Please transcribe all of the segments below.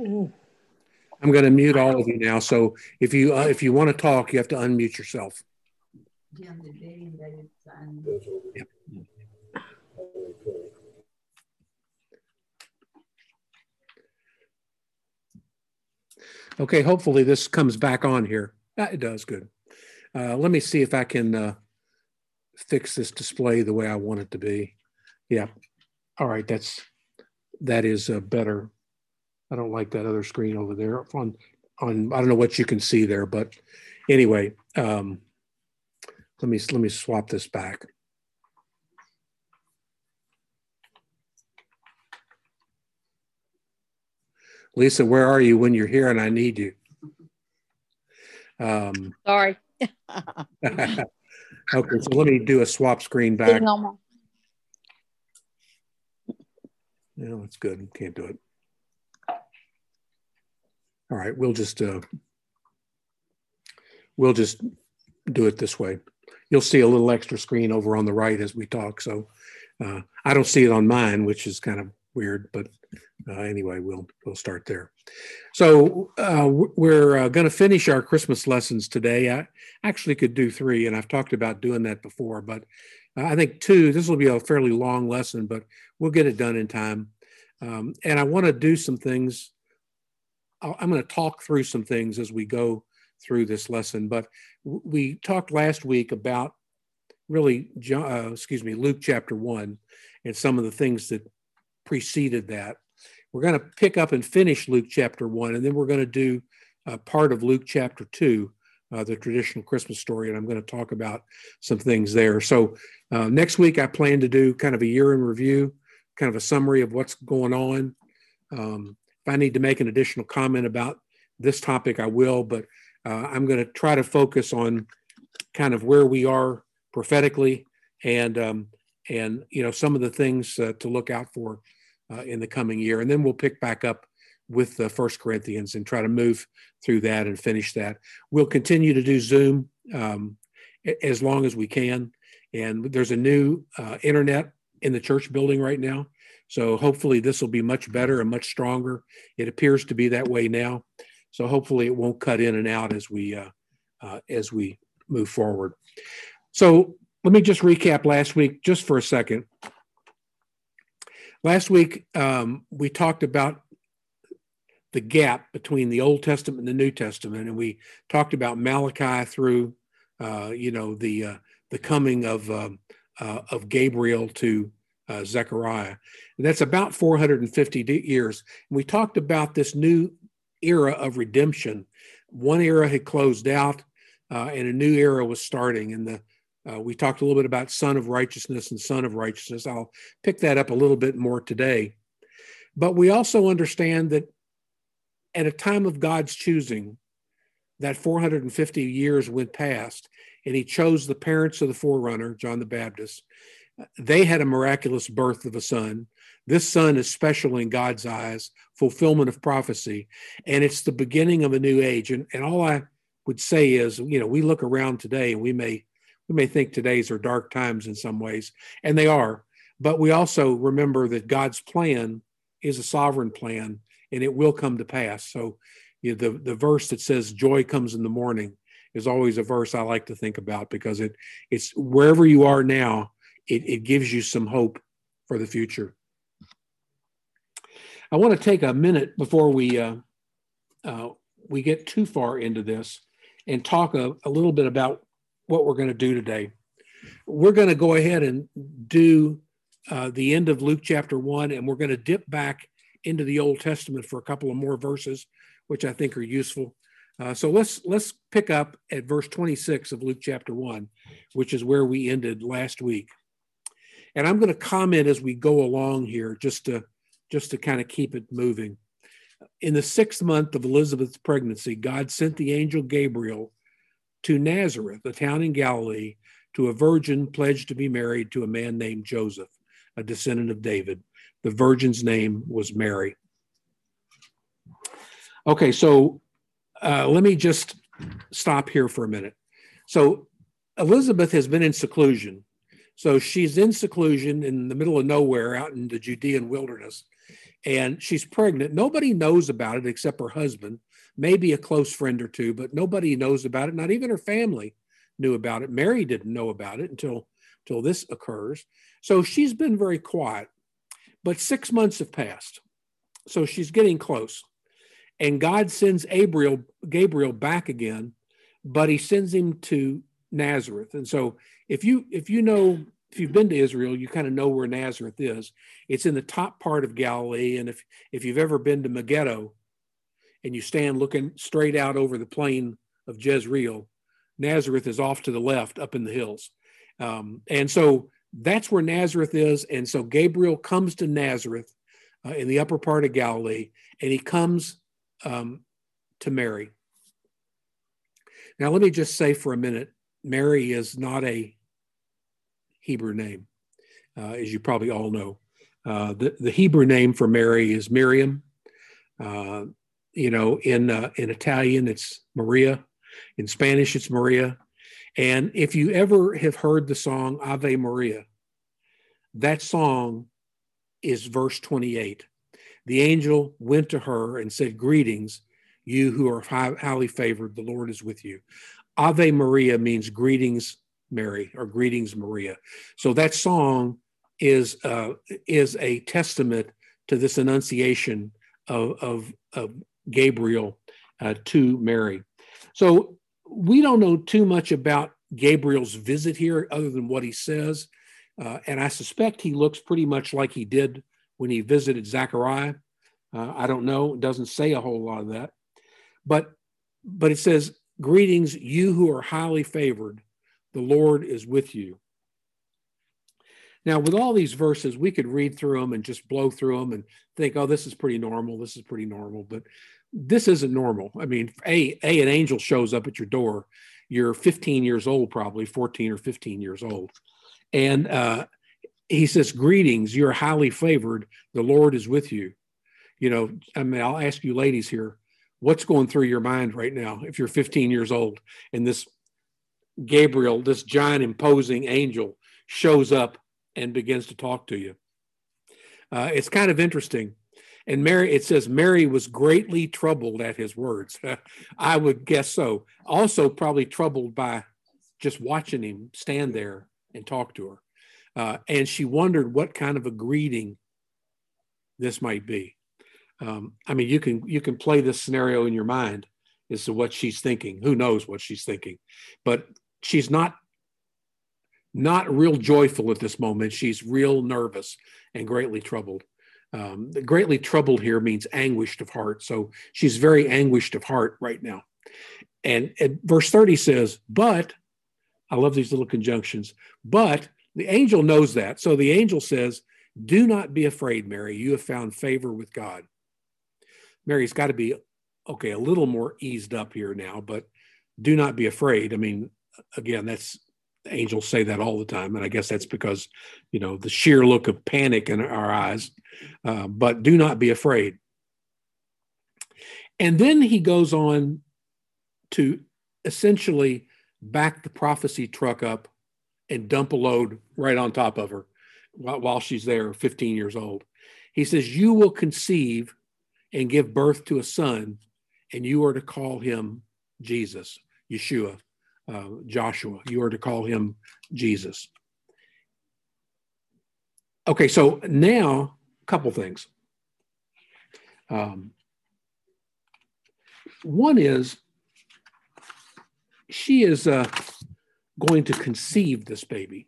I'm going to mute all of you now. So if you want to talk, you have to unmute yourself. Yep. Okay, hopefully this comes back on here. It does, good. Let me see if I can fix this display the way I want it to be. Yeah. All right, that is better. I don't like that other screen over there on I don't know what you can see there, but anyway, let me swap this back. Lisa, where are you when you're here and I need you? Sorry. Okay, so let me do a swap screen back. No, that's good. Can't do it. All right, we'll just do it this way. You'll see a little extra screen over on the right as we talk. So I don't see it on mine, which is kind of weird, but anyway, we'll start there. So we're going to finish our Christmas lessons today. I actually could do 3, and I've talked about doing that before, but I think 2, this will be a fairly long lesson, but we'll get it done in time. And I want to do some things. I'm going to talk through some things as we go through this lesson, but we talked last week about really, Luke chapter 1 and some of the things that preceded that. We're going to pick up and finish Luke chapter 1, and then we're going to do part of Luke chapter 2, the traditional Christmas story, and I'm going to talk about some things there. So next week, I plan to do kind of a year in review, kind of a summary of what's going on. If I need to make an additional comment about this topic, I will, but I'm going to try to focus on kind of where we are prophetically and some of the things to look out for in the coming year. And then we'll pick back up with 1 Corinthians and try to move through that and finish that. We'll continue to do Zoom as long as we can. And there's a new internet in the church building right now. So hopefully this will be much better and much stronger. It appears to be that way now. So hopefully it won't cut in and out as we move forward. So let me just recap last week just for a second. Last week, we talked about the gap between the Old Testament and the New Testament, and we talked about Malachi through, the coming of Gabriel to Zechariah. And that's about 450 years. And we talked about this new era of redemption. One era had closed out, and a new era was starting. And we talked a little bit about Son of Righteousness and Son of Righteousness. I'll pick that up a little bit more today. But we also understand that at a time of God's choosing, that 450 years went past, and he chose the parents of the forerunner, John the Baptist. They had a miraculous birth of a son. This son is special in God's eyes, fulfillment of prophecy, and it's the beginning of a new age. And all I would say is, we look around today and we may think today's are dark times in some ways, and they are, but we also remember that God's plan is a sovereign plan, and it will come to pass. So the verse that says joy comes in the morning is always a verse I like to think about, because it's wherever you are now, it gives you some hope for the future. I want to take a minute before we get too far into this and talk a little bit about what we're going to do today. We're going to go ahead and do the end of Luke chapter 1, and we're going to dip back into the Old Testament for a couple of more verses, which I think are useful. So let's pick up at verse 26 of Luke chapter 1, which is where we ended last week. And I'm going to comment as we go along here, just to kind of keep it moving. In the 6th month of Elizabeth's pregnancy, God sent the angel Gabriel to Nazareth, a town in Galilee, to a virgin pledged to be married to a man named Joseph, a descendant of David. The virgin's name was Mary. Okay, so let me just stop here for a minute. So Elizabeth has been in seclusion. So she's in seclusion in the middle of nowhere out in the Judean wilderness. and she's pregnant. Nobody knows about it except her husband, maybe a close friend or two, but nobody knows about it. Not even her family knew about it. Mary didn't know about it until this occurs. So she's been very quiet, but 6 months have passed. So she's getting close. And God sends Gabriel back again, but he sends him to Nazareth. And so if you've been to Israel, you kind of know where Nazareth is. It's in the top part of Galilee. And if you've ever been to Megiddo and you stand looking straight out over the plain of Jezreel, Nazareth is off to the left up in the hills. And so that's where Nazareth is. And so Gabriel comes to Nazareth in the upper part of Galilee, and he comes to Mary. Now, let me just say for a minute, Mary is not a Hebrew name, as you probably all know. The Hebrew name for Mary is Miriam. In Italian, it's Maria. In Spanish, it's Maria. And if you ever have heard the song Ave Maria, that song is verse 28. The angel went to her and said, "Greetings, you who are highly favored, the Lord is with you." Ave Maria means greetings, Mary, or greetings, Maria. So that song is a testament to this annunciation of Gabriel to Mary. So we don't know too much about Gabriel's visit here other than what he says. And I suspect he looks pretty much like he did when he visited Zechariah. I don't know. It doesn't say a whole lot of that. But it says, "Greetings, you who are highly favored. The Lord is with you." Now, with all these verses, we could read through them and just blow through them and think, oh, this is pretty normal. This is pretty normal. But this isn't normal. I mean, an angel shows up at your door. You're 15 years old, probably 14 or 15 years old. And he says, "Greetings, you're highly favored. The Lord is with you." I'll ask you ladies here, what's going through your mind right now if you're 15 years old and this Gabriel, this giant imposing angel, shows up and begins to talk to you? It's kind of interesting. And it says Mary was greatly troubled at his words. I would guess so. Also probably troubled by just watching him stand there and talk to her. And she wondered what kind of a greeting this might be. You can play this scenario in your mind as to what she's thinking. Who knows what she's thinking? But she's not real joyful at this moment. She's real nervous and greatly troubled. Greatly troubled here means anguished of heart. So she's very anguished of heart right now. And verse 30 says, "But," I love these little conjunctions, "but," the angel knows that. So the angel says, "Do not be afraid, Mary. You have found favor with God." Mary's got to be, okay, a little more eased up here now, but do not be afraid. I mean, again, angels say that all the time. And I guess that's because, the sheer look of panic in our eyes, but do not be afraid. And then he goes on to essentially back the prophecy truck up and dump a load right on top of her while she's there, 15 years old. He says, "You will conceive and give birth to a son, and you are to call him Jesus," Yeshua, Joshua. You are to call him Jesus. Okay, so now a couple things. One is she is going to conceive this baby.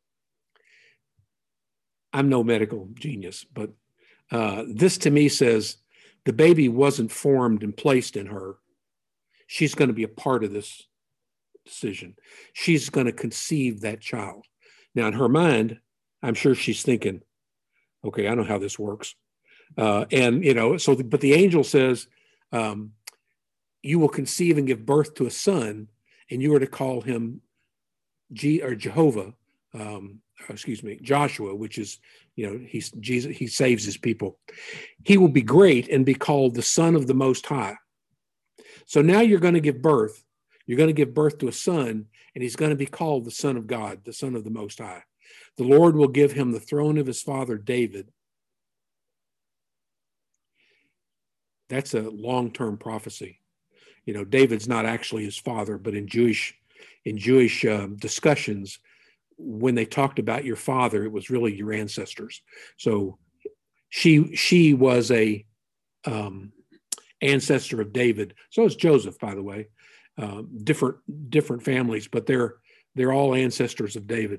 I'm no medical genius, but this to me says the baby wasn't formed and placed in her. She's going to be a part of this decision. She's going to conceive that child. Now, in her mind, I'm sure she's thinking, okay, I know how this works. But the angel says, "You will conceive and give birth to a son, and you are to call him Joshua, which is, he's Jesus. He saves his people. He will be great and be called the Son of the Most High." So now you're going to give birth. You're going to give birth to a son, and he's going to be called the Son of God, the Son of the Most High. The Lord will give him the throne of his father David, That's a long-term prophecy. David's not actually his father, but in Jewish discussions, when they talked about your father, it was really your ancestors. So she was a ancestor of David. So is Joseph, by the way. Different families, but they're all ancestors of David.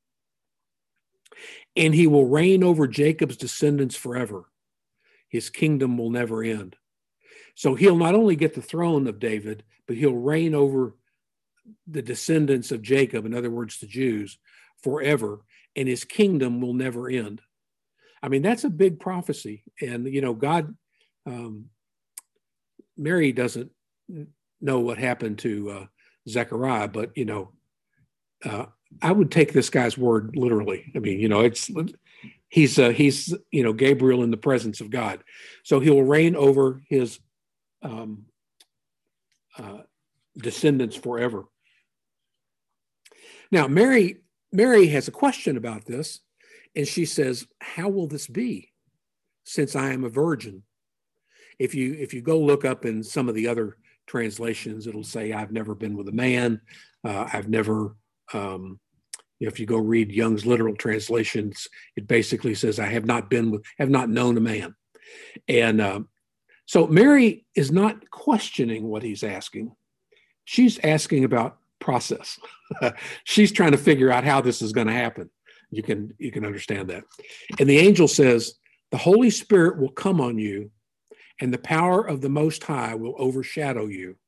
And he will reign over Jacob's descendants forever. His kingdom will never end. So he'll not only get the throne of David, but he'll reign over the descendants of Jacob, in other words, the Jews, forever, and his kingdom will never end. I mean, that's a big prophecy. And, God, Mary doesn't know what happened to Zechariah, but, I would take this guy's word literally. I mean, he's Gabriel in the presence of God. So he will reign over his descendants forever. Now, Mary has a question about this, and she says, how will this be since I am a virgin? If you go look up in some of the other translations, it'll say, I've never been with a man. I've never, if you go read Young's literal translations, it basically says, I have not known a man. And so Mary is not questioning what he's asking. She's asking about process. She's trying to figure out how this is going to happen. You can understand that. And the angel says, the Holy Spirit will come on you, and the power of the Most High will overshadow you.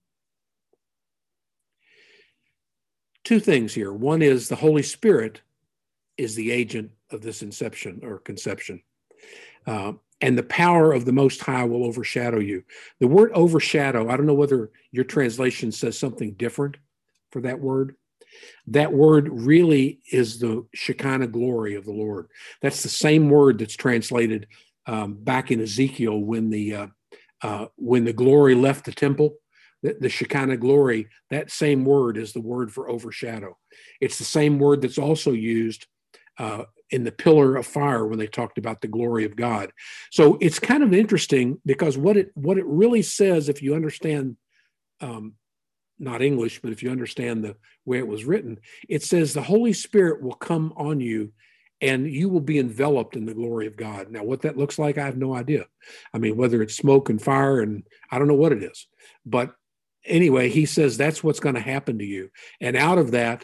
Two things here. One is the Holy Spirit is the agent of this inception or conception. And the power of the Most High will overshadow you. The word overshadow, I don't know whether your translation says something different for that word. That word really is the Shekinah glory of the Lord. That's the same word that's translated back in Ezekiel when the glory left the temple. The Shekinah glory, that same word is the word for overshadow. It's the same word that's also used in the pillar of fire when they talked about the glory of God. So it's kind of interesting because what it really says, if you understand, not English, but if you understand the way it was written, it says the Holy Spirit will come on you and you will be enveloped in the glory of God. Now, what that looks like, I have no idea. I mean, whether it's smoke and fire, and I don't know what it is. But anyway, he says that's what's going to happen to you. And out of that,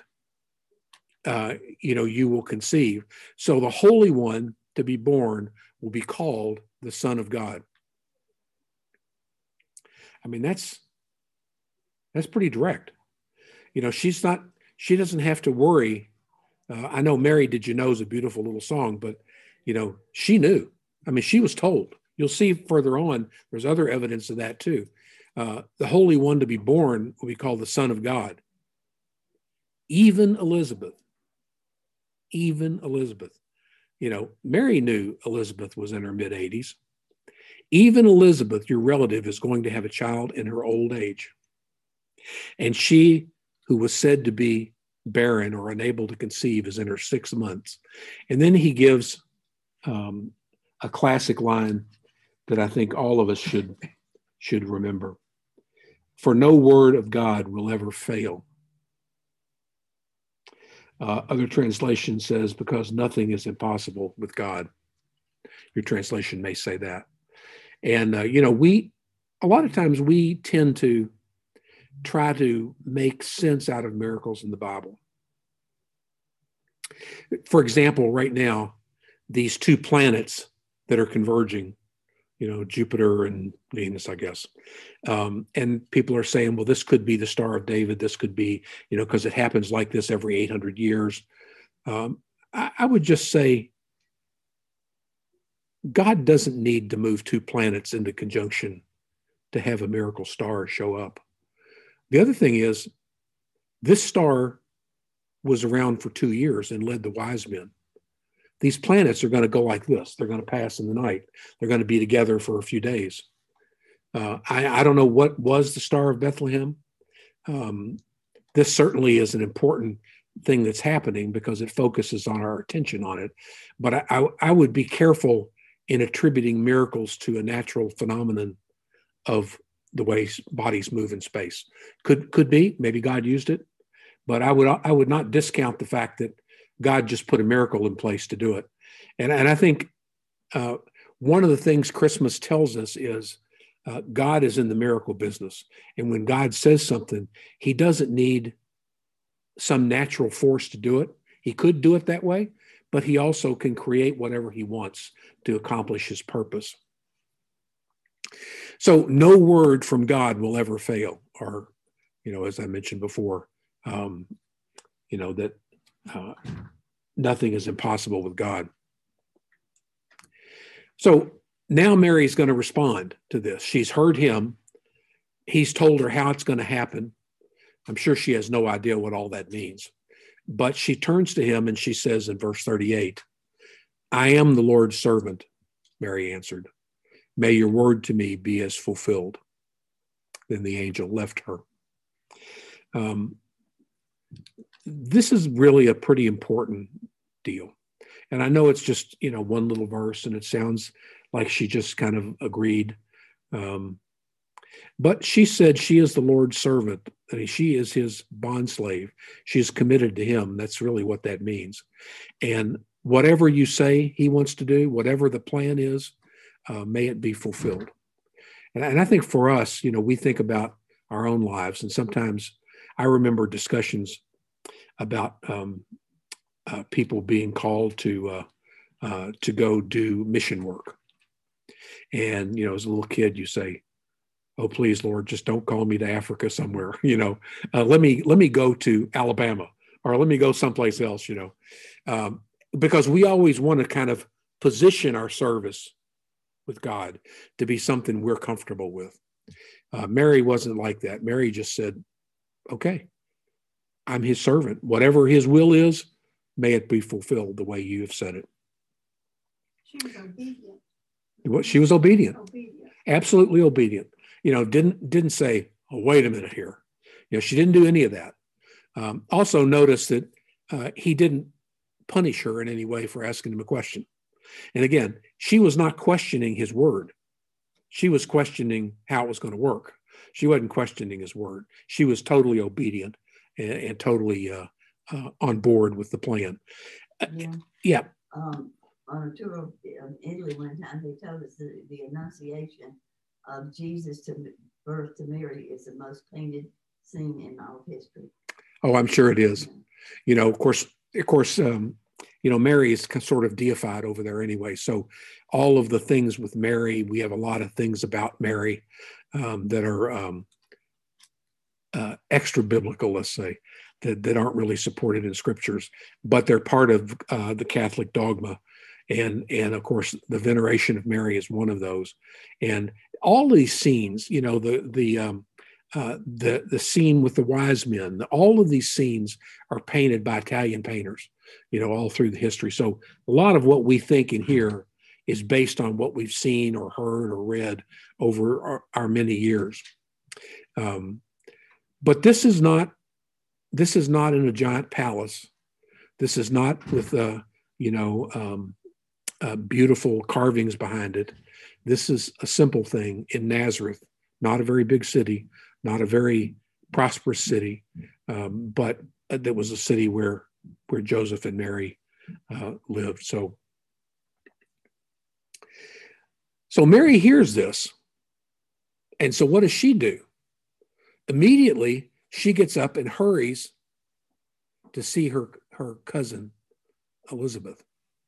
you will conceive. So the Holy One to be born will be called the Son of God. I mean, that's pretty direct. She doesn't have to worry. I know Mary Did You Know is a beautiful little song, but, she knew. I mean, she was told. You'll see further on, there's other evidence of that too. The Holy One to be born will be called the Son of God. Even Elizabeth. Mary knew Elizabeth was in her mid-80s. Even Elizabeth, your relative, is going to have a child in her old age. And she, who was said to be barren or unable to conceive, is in her 6 months. And then he gives a classic line that I think all of us should remember. For no word of God will ever fail. Other translation says, because nothing is impossible with God. Your translation may say that. And, a lot of times we tend to try to make sense out of miracles in the Bible. For example, right now, these two planets that are converging, Jupiter and Venus, I guess. And people are saying, well, this could be the Star of David. This could be, because it happens like this every 800 years. I would just say, God doesn't need to move two planets into conjunction to have a miracle star show up. The other thing is, this star was around for 2 years and led the wise men. These planets are going to go like this. They're going to pass in the night. They're going to be together for a few days. I don't know what was the Star of Bethlehem. This certainly is an important thing that's happening because it focuses on our attention on it. But I would be careful in attributing miracles to a natural phenomenon of the way bodies move in space. Could be, maybe God used it, but I would not discount the fact that God just put a miracle in place to do it. And I think one of the things Christmas tells us is God is in the miracle business. And when God says something, he doesn't need some natural force to do it. He could do it that way, but he also can create whatever he wants to accomplish his purpose. So no word from God will ever fail, or, as I mentioned before, that nothing is impossible with God. So now Mary's going to respond to this. She's heard him. He's told her how it's going to happen. I'm sure she has no idea what all that means. But she turns to him and she says in verse 38, "I am the Lord's servant," Mary answered. "May your word to me be as fulfilled." Then the angel left her. This is really a pretty important deal. And I know it's just, one little verse, and it sounds like she just kind of agreed. But she said she is the Lord's servant, and she is his bondslave. She is committed to him. That's really what that means. And whatever you say he wants to do, whatever the plan is, may it be fulfilled. And I think for us, we think about our own lives, and sometimes I remember discussions about people being called to go do mission work. And, as a little kid, you say, "Oh, please, Lord, just don't call me to Africa somewhere. Let me go to Alabama, or let me go someplace else, because we always want to kind of position our service with God to be something we're comfortable with. Mary wasn't like that. Mary just said, "Okay, I'm his servant. Whatever his will is, may it be fulfilled the way you have said it." She was obedient. She was obedient. Absolutely obedient. Didn't say, "Oh, wait a minute here." She didn't do any of that. Also notice that he didn't punish her in any way for asking him a question. And again, she was not questioning his word. She was questioning how it was going to work. She wasn't questioning his word. She was totally obedient and totally on board with the plan. Yeah. On a tour of Italy one time, they told us that the Annunciation of Jesus' birth to Mary is the most painted scene in all of history. Oh, I'm sure it is. Of course, Mary is sort of deified over there anyway. So all of the things with Mary, we have a lot of things about Mary that are extra biblical, let's say, that aren't really supported in scriptures, but they're part of the Catholic dogma. And of course, the veneration of Mary is one of those. And all these scenes, the scene with the wise men, all of these scenes are painted by Italian painters, all through the history. So a lot of what we think and hear is based on what we've seen or heard or read over our many years. But this is not in a giant palace. This is not with beautiful carvings behind it. This is a simple thing in Nazareth, not a very big city, not a very prosperous city, but that was a city where Joseph and Mary lived. So Mary hears this. And so what does she do? Immediately, she gets up and hurries to see her cousin, Elizabeth.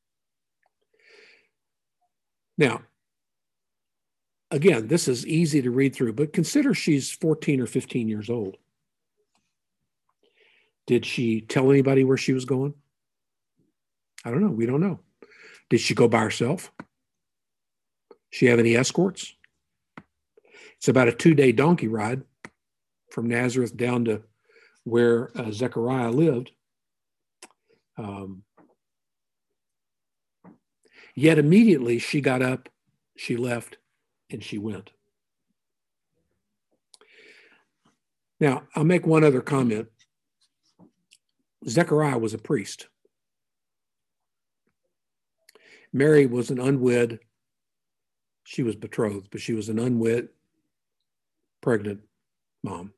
Now, again, this is easy to read through, but consider she's 14 or 15 years old. Did she tell anybody where she was going? I don't know. We don't know. Did she go by herself? She have any escorts? It's about a 2-day donkey ride from Nazareth down to where Zechariah lived. Yet immediately she got up, she left, and she went. Now, I'll make one other comment. Zechariah was a priest. Mary was an unwed, she was betrothed, but she was an unwed pregnant mom.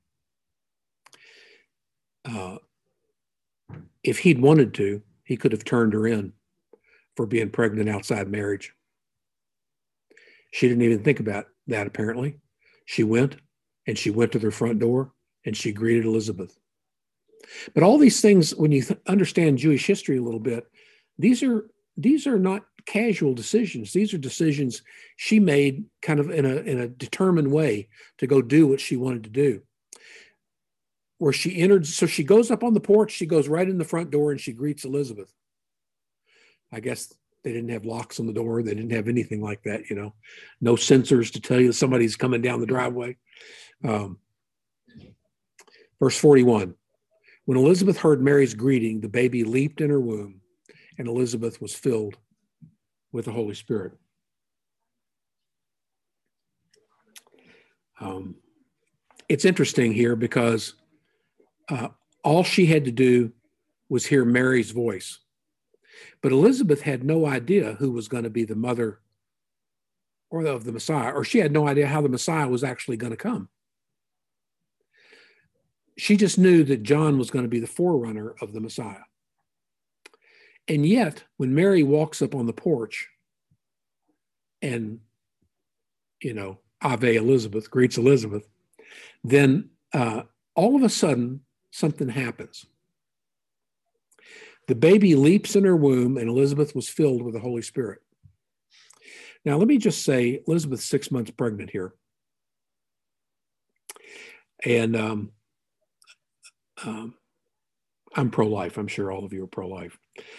If he'd wanted to, he could have turned her in for being pregnant outside marriage. She didn't even think about that, apparently. She went to their front door and she greeted Elizabeth. But all these things, when you understand Jewish history a little bit, these are not casual decisions. These are decisions she made kind of in a determined way to go do what she wanted to do. Where she entered, so she goes up on the porch, she goes right in the front door and she greets Elizabeth. I guess they didn't have locks on the door. They didn't have anything like that, no sensors to tell you somebody's coming down the driveway. Verse 41, when Elizabeth heard Mary's greeting, the baby leaped in her womb, and Elizabeth was filled with the Holy Spirit. It's interesting here because all she had to do was hear Mary's voice. But Elizabeth had no idea who was going to be the mother or of the Messiah, or she had no idea how the Messiah was actually going to come. She just knew that John was going to be the forerunner of the Messiah. And yet, when Mary walks up on the porch and, Ave Elizabeth, greets Elizabeth, then all of a sudden, something happens. The baby leaps in her womb, and Elizabeth was filled with the Holy Spirit. Now, let me just say, Elizabeth's 6 months pregnant here. And I'm pro-life. I'm sure all of you are pro-life.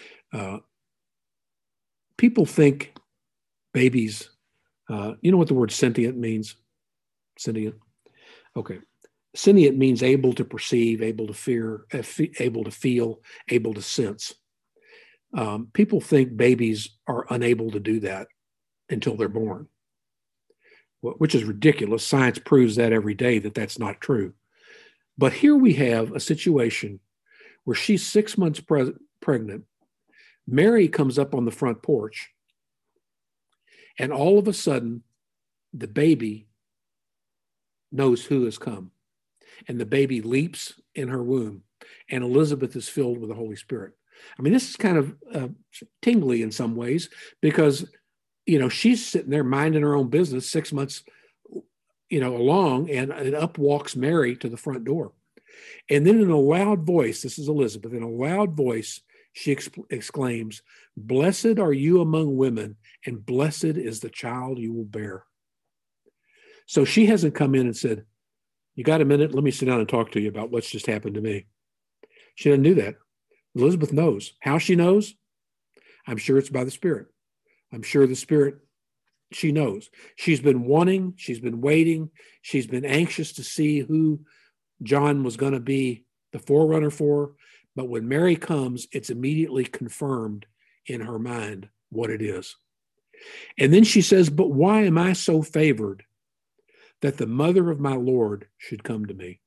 People think babies, you know what the word sentient means? Sentient? Okay. Sentient means able to perceive, able to fear, able to feel, able to sense. People think babies are unable to do that until they're born, which is ridiculous. Science proves that every day that that's not true. But here we have a situation where she's 6 months pregnant. Mary comes up on the front porch, and all of a sudden, the baby knows who has come. And the baby leaps in her womb, and Elizabeth is filled with the Holy Spirit. I mean, this is kind of tingly in some ways because, she's sitting there minding her own business 6 months, along, and up walks Mary to the front door. And then in a loud voice, this is Elizabeth, in a loud voice, she exclaims, "Blessed are you among women, and blessed is the child you will bear." So she hasn't come in and said, "You got a minute? Let me sit down and talk to you about what's just happened to me." She doesn't do that. Elizabeth knows. How she knows? I'm sure it's by the Spirit. I'm sure the Spirit, she knows. She's been wanting, she's been waiting, she's been anxious to see who John was going to be the forerunner for. But when Mary comes, it's immediately confirmed in her mind what it is. And then she says, "But why am I so favored that the mother of my Lord should come to me?"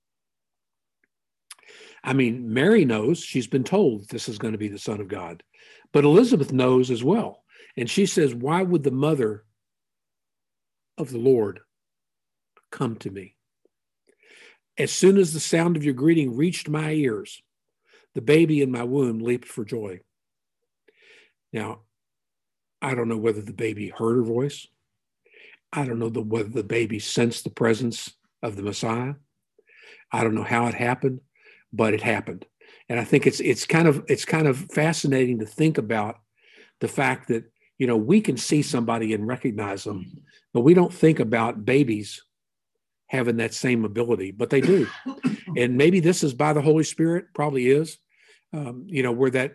I mean, Mary knows, she's been told this is going to be the Son of God, but Elizabeth knows as well. And she says, "Why would the mother of the Lord come to me? As soon as the sound of your greeting reached my ears, the baby in my womb leaped for joy." Now, I don't know whether the baby heard her voice. I don't know whether the baby sensed the presence of the Messiah. I don't know how it happened, but it happened. And I think it's kind of fascinating to think about the fact that, we can see somebody and recognize them, but we don't think about babies having that same ability, but they do. And maybe this is by the Holy Spirit, probably is, where that,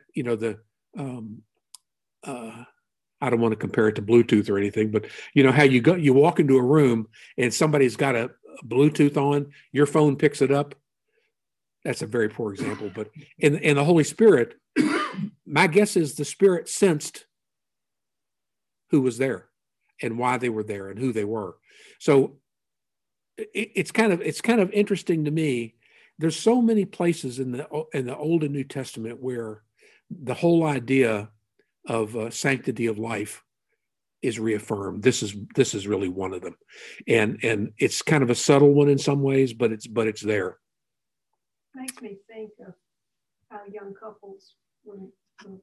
I don't want to compare it to Bluetooth or anything, but how you walk into a room and somebody's got a Bluetooth on, your phone picks it up. That's a very poor example, but in the Holy Spirit, my guess is the Spirit sensed who was there and why they were there and who they were. So it's kind of interesting to me. There's so many places in the Old and New Testament where the whole idea of sanctity of life is reaffirmed. This is really one of them, and it's kind of a subtle one in some ways, but it's there. Makes me think of how young couples, when the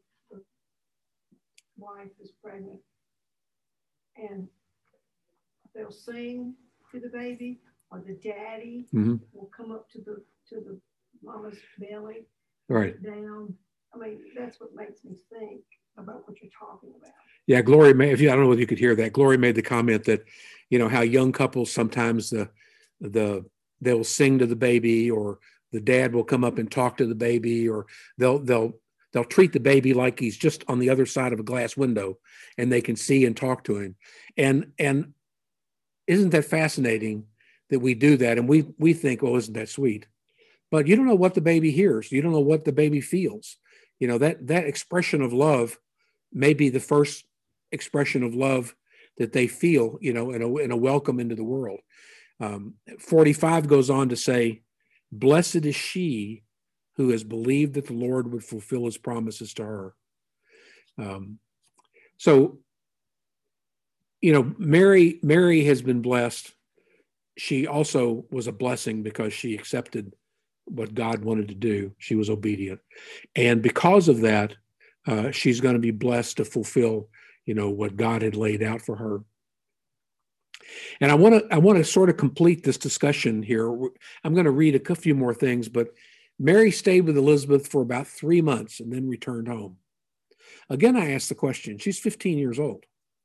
wife is pregnant, and they'll sing to the baby, or the daddy will come up to the mama's belly, right down. I mean, that's what makes me think about what you're talking about. Yeah, Glory made, I don't know whether you could hear that. Glory made the comment that, how young couples sometimes they'll sing to the baby, or the dad will come up and talk to the baby, or they'll treat the baby like he's just on the other side of a glass window and they can see and talk to him. And isn't that fascinating that we do that? And we think, well, isn't that sweet? But you don't know what the baby hears. You don't know what the baby feels. That expression of love may be the first expression of love that they feel, in a welcome into the world. 45 goes on to say, blessed is she who has believed that the Lord would fulfill his promises to her. So, Mary has been blessed. She also was a blessing because she accepted what God wanted to do. She was obedient. And because of that, she's going to be blessed to fulfill, what God had laid out for her. And I want to sort of complete this discussion here. I'm going to read a few more things, but Mary stayed with Elizabeth for about 3 months and then returned home. Again, I asked the question, she's 15 years old.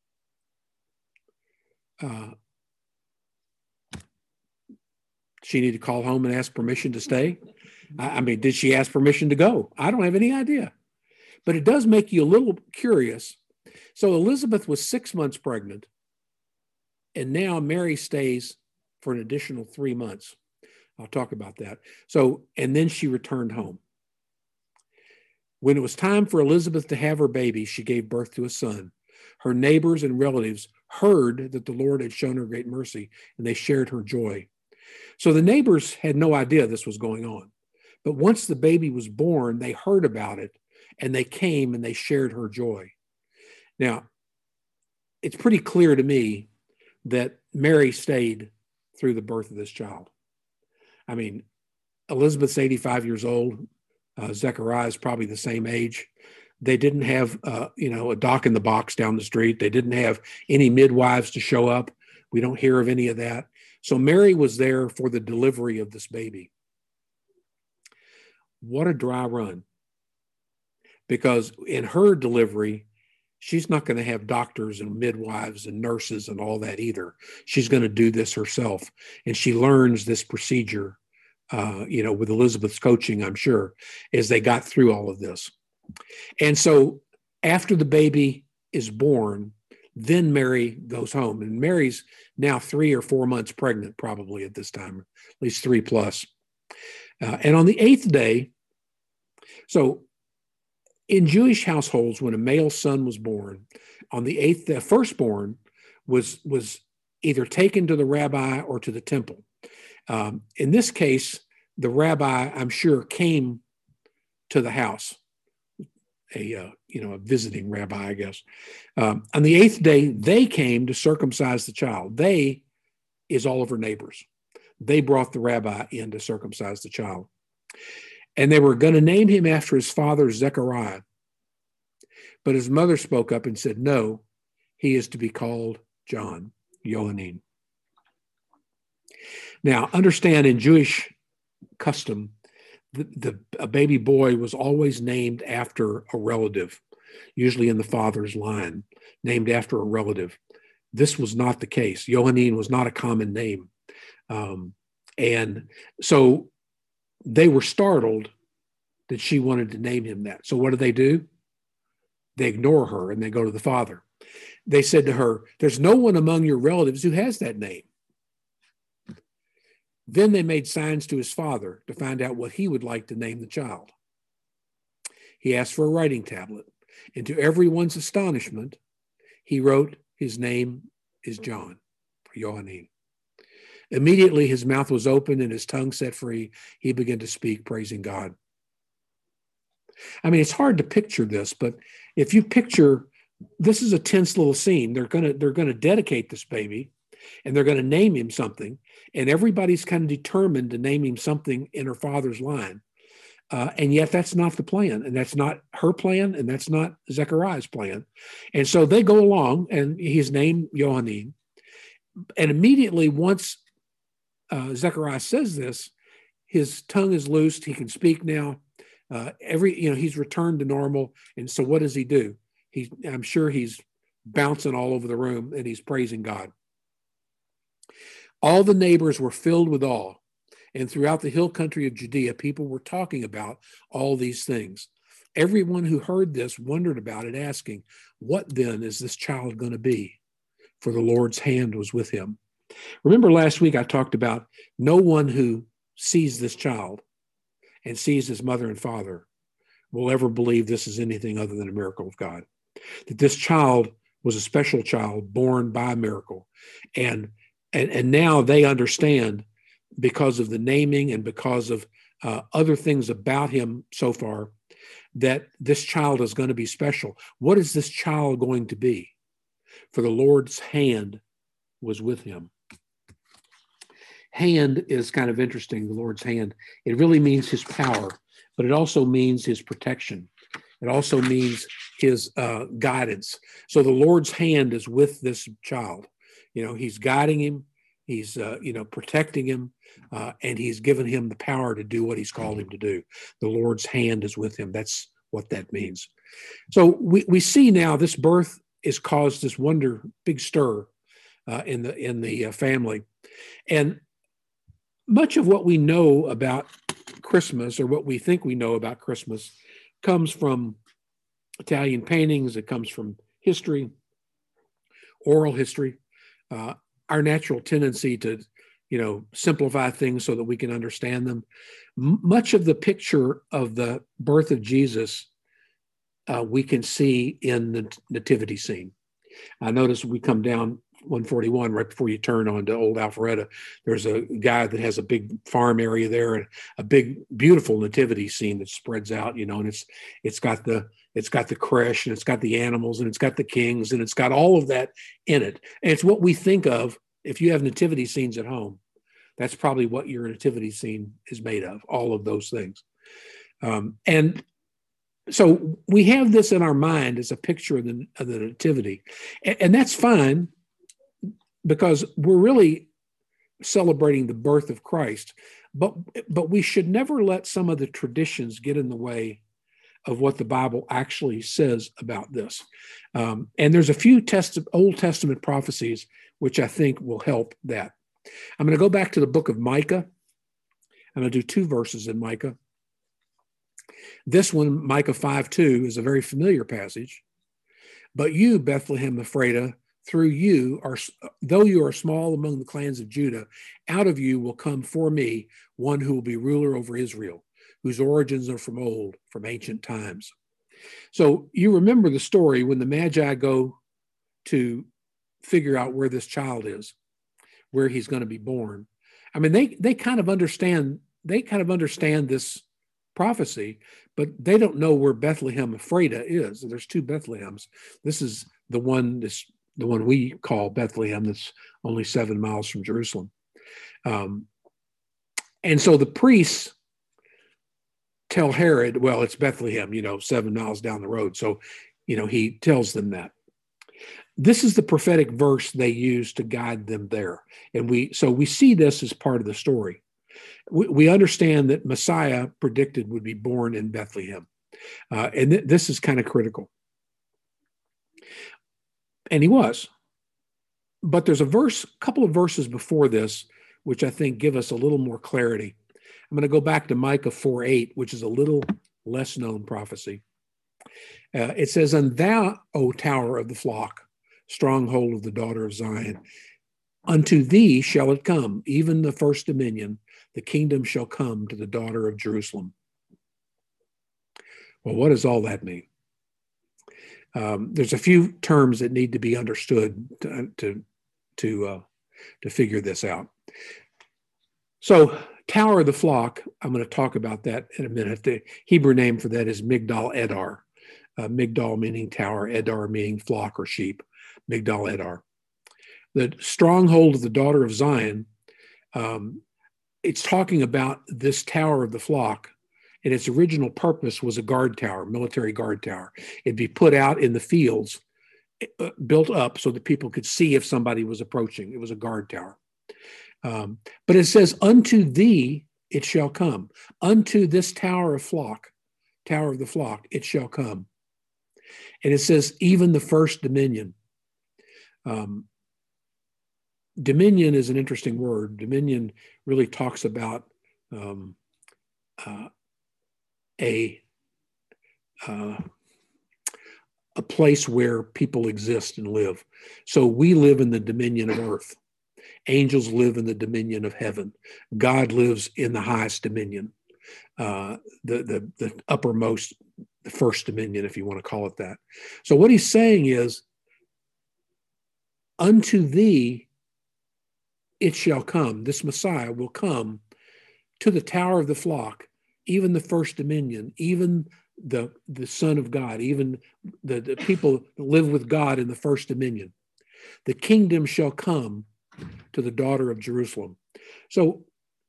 She need to call home and ask permission to stay? I mean, did she ask permission to go? I don't have any idea. But it does make you a little curious. So Elizabeth was 6 months pregnant, and now Mary stays for an additional 3 months. I'll talk about that. So, and then she returned home. When it was time for Elizabeth to have her baby, she gave birth to a son. Her neighbors and relatives heard that the Lord had shown her great mercy, and they shared her joy. So the neighbors had no idea this was going on. But once the baby was born, they heard about it, and they came and they shared her joy. Now, it's pretty clear to me that Mary stayed through the birth of this child. I mean, Elizabeth's 85 years old. Zechariah is probably the same age. They didn't have, a doc in the box down the street. They didn't have any midwives to show up. We don't hear of any of that. So Mary was there for the delivery of this baby. What a dry run. Because in her delivery, she's not going to have doctors and midwives and nurses and all that either. She's going to do this herself. And she learns this procedure, with Elizabeth's coaching, I'm sure, as they got through all of this. And so after the baby is born, then Mary goes home. And Mary's now 3 or 4 months pregnant, probably at this time, at least 3+. And on the 8th day, so in Jewish households, when a male son was born, on the 8th, the firstborn was either taken to the rabbi or to the temple. In this case, the rabbi, I'm sure, came to the house, a visiting rabbi, I guess. On the 8th day, they came to circumcise the child. They is all of her neighbors. They brought the rabbi in to circumcise the child. And they were going to name him after his father, Zechariah. But his mother spoke up and said, no, he is to be called John, Yohanan. Now, understand, in Jewish custom, a baby boy was always named after a relative, usually in the father's line, named after a relative. This was not the case. Yohanan was not a common name. And so they were startled that she wanted to name him that. So what do? They ignore her and they go to the father. They said to her, there's no one among your relatives who has that name. Then they made signs to his father to find out what he would like to name the child. He asked for a writing tablet, and to everyone's astonishment, he wrote, his name is John, or Yohanan. Immediately his mouth was opened and his tongue set free. He began to speak, praising God. I mean, it's hard to picture this, but if you picture this is a tense little scene. They're gonna dedicate this baby, and they're gonna name him something, and everybody's kind of determined to name him something in her father's line. And yet that's not the plan, and that's not her plan, and that's not Zechariah's plan. And so they go along, and he's named Yohanan. And immediately once Zechariah says this, his tongue is loosed. He can speak now. He's returned to normal. And so what does he do? I'm sure he's bouncing all over the room, and he's praising God. All the neighbors were filled with awe. And throughout the hill country of Judea, people were talking about all these things. Everyone who heard this wondered about it, asking, what then is this child going to be? For the Lord's hand was with him. Remember last week I talked about no one who sees this child and sees his mother and father will ever believe this is anything other than a miracle of God. That this child was a special child born by a miracle. And now they understand, because of the naming and because of other things about him so far, that this child is going to be special. What is this child going to be? For the Lord's hand was with him. Hand is kind of interesting, the Lord's hand. It really means his power, but it also means his protection. It also means his guidance. So the Lord's hand is with this child. He's guiding him. He's, protecting him, and he's given him the power to do what he's called him to do. The Lord's hand is with him. That's what that means. So we see now this birth has caused this big stir in the family. And much of what we know about Christmas, or what we think we know about Christmas, comes from Italian paintings. It comes from history, oral history. Our natural tendency to, simplify things so that we can understand them. Much of the picture of the birth of Jesus, we can see in the nativity scene. I notice we come down 141 right before you turn onto Old Alpharetta. There's a guy that has a big farm area there and a big, beautiful nativity scene that spreads out, and it's got the creche, and it's got the animals, and it's got the kings, and it's got all of that in it. And it's what we think of if you have nativity scenes at home. That's probably what your nativity scene is made of, all of those things. And so we have this in our mind as a picture of the nativity. And that's fine, because we're really celebrating the birth of Christ. But we should never let some of the traditions get in the way of what the Bible actually says about this. And there's a few Old Testament prophecies which I think will help that. I'm going to go back to the book of Micah. I'm going to do 2 verses in Micah. This one, Micah 5:2, is a very familiar passage. But you, Bethlehem Ephrathah, though you are small among the clans of Judah, out of you will come for me one who will be ruler over Israel, whose origins are from old, from ancient times. So you remember the story when the Magi go to figure out where this child is, where he's going to be born. I mean, they kind of understand this prophecy, but they don't know where Bethlehem Ephrathah is. There's 2 Bethlehems. This is the one we call Bethlehem, that's only 7 miles from Jerusalem. And so the priests tell Herod, well, it's Bethlehem, 7 miles down the road. So, he tells them that. This is the prophetic verse they use to guide them there. And we see this as part of the story. We understand that Messiah predicted would be born in Bethlehem. And this is kind of critical. And he was. But there's a couple of verses before this, which I think give us a little more clarity. I'm going to go back to Micah 4:8, which is a little less known prophecy. It says, "And thou, O tower of the flock, stronghold of the daughter of Zion, unto thee shall it come, even the first dominion, the kingdom shall come to the daughter of Jerusalem." Well, what does all that mean? There's a few terms that need to be understood to figure this out. So, Tower of the Flock, I'm going to talk about that in a minute. The Hebrew name for that is Migdal Edar. Migdal meaning tower, Edar meaning flock or sheep, Migdal Edar. The stronghold of the daughter of Zion, it's talking about this tower of the flock, and its original purpose was a guard tower, military guard tower. It'd be put out in the fields, built up so that people could see if somebody was approaching. It was a guard tower. But it says, unto thee it shall come. Unto this tower of the flock, it shall come. And it says, even the first dominion. Dominion is an interesting word. Dominion really talks about a place where people exist and live. So we live in the dominion of earth. Angels live in the dominion of heaven. God lives in the highest dominion, the uppermost, the first dominion, if you want to call it that. So what he's saying is, unto thee it shall come. This Messiah will come to the tower of the flock, even the first dominion, even the Son of God, even the people that live with God in the first dominion. The kingdom shall come to the daughter of Jerusalem. So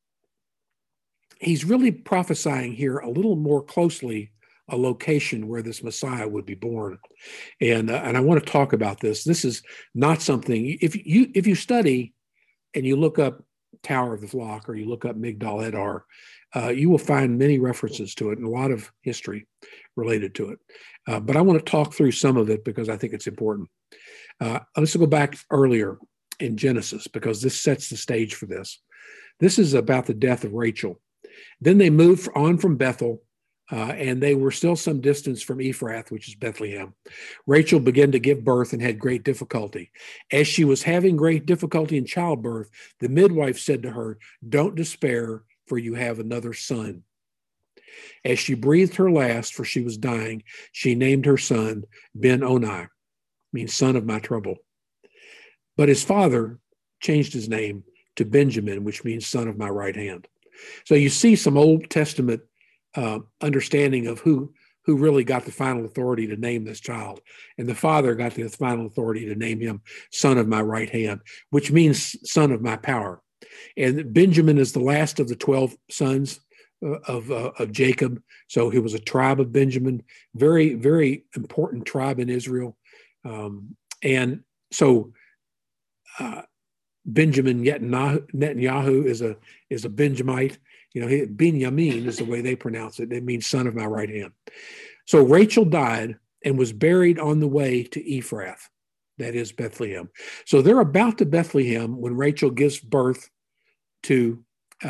he's really prophesying here a little more closely a location where this Messiah would be born. And I want to talk about this. This is not something, if you study and you look up Tower of the Flock or you look up Migdal Edar, you will find many references to it and a lot of history related to it. But I want to talk through some of it because I think it's important. Let's go back earlier in Genesis, because this sets the stage for this. This is about the death of Rachel. Then they moved on from Bethel, and they were still some distance from Ephrath, which is Bethlehem. Rachel began to give birth and had great difficulty. As she was having great difficulty in childbirth, the midwife said to her, "Don't despair, for you have another son." As she breathed her last, for she was dying, she named her son Ben-Oni, means son of my trouble. But his father changed his name to Benjamin, which means son of my right hand. So you see some Old Testament understanding of who really got the final authority to name this child. And the father got the final authority to name him son of my right hand, which means son of my power. And Benjamin is the last of the 12 sons of Jacob. So he was a tribe of Benjamin, very, very important tribe in Israel. And so Benjamin Netanyahu is a Benjamite. You know, Binyamin is the way they pronounce it. It means son of my right hand. So Rachel died and was buried on the way to Ephrath, that is Bethlehem. So they're about to Bethlehem when Rachel gives birth to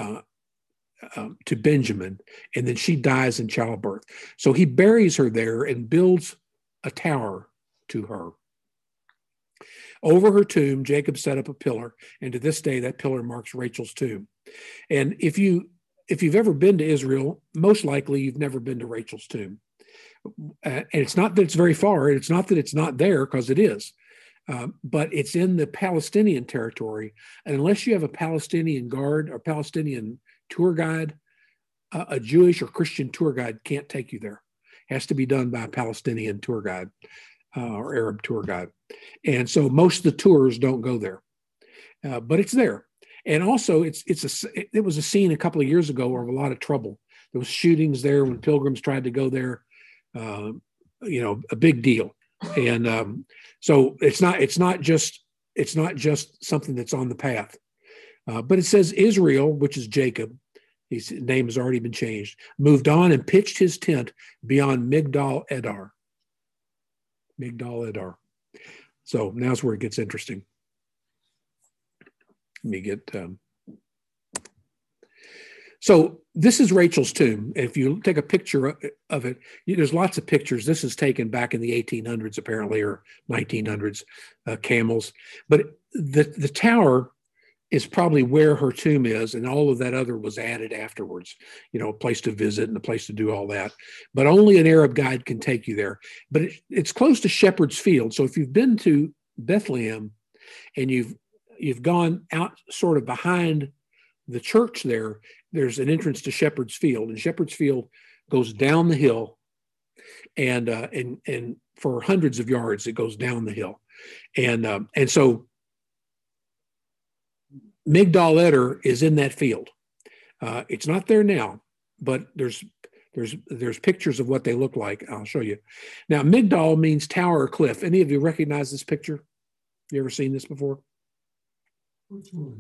Benjamin, and then she dies in childbirth. So he buries her there and builds a tower to her. Over her tomb, Jacob set up a pillar, and to this day, that pillar marks Rachel's tomb. And if you've ever been to Israel, most likely you've never been to Rachel's tomb. And it's not that it's very far. It's not that it's not there, because it is. But it's in the Palestinian territory. And unless you have a Palestinian guard or Palestinian tour guide, a Jewish or Christian tour guide can't take you there. It has to be done by a Palestinian tour guide or Arab tour guide. And so most of the tours don't go there, but it's there. And also it was a scene a couple of years ago of a lot of trouble. There was shootings there when pilgrims tried to go there, a big deal. And so it's not just something that's on the path, but it says Israel, which is Jacob, his name has already been changed, moved on and pitched his tent beyond Migdal Edar. Migdal Edar. So now's where it gets interesting. Let me get. So this is Rachel's tomb. If you take a picture of it, there's lots of pictures. This is taken back in the 1800s, apparently, or 1900s, camels. But the tower is probably where her tomb is, and all of that other was added afterwards, a place to visit and a place to do all that. But only an Arab guide can take you there. But it's close to Shepherd's Field. So if you've been to Bethlehem and you've gone out sort of behind the church there's an entrance to Shepherd's Field, and Shepherd's Field goes down the hill, and for hundreds of yards it goes down the hill, and so Migdal Eder is in that field. It's not there now, but there's pictures of what they look like. I'll show you. Now, Migdal means tower or cliff. Any of you recognize this picture? You ever seen this before? Which one?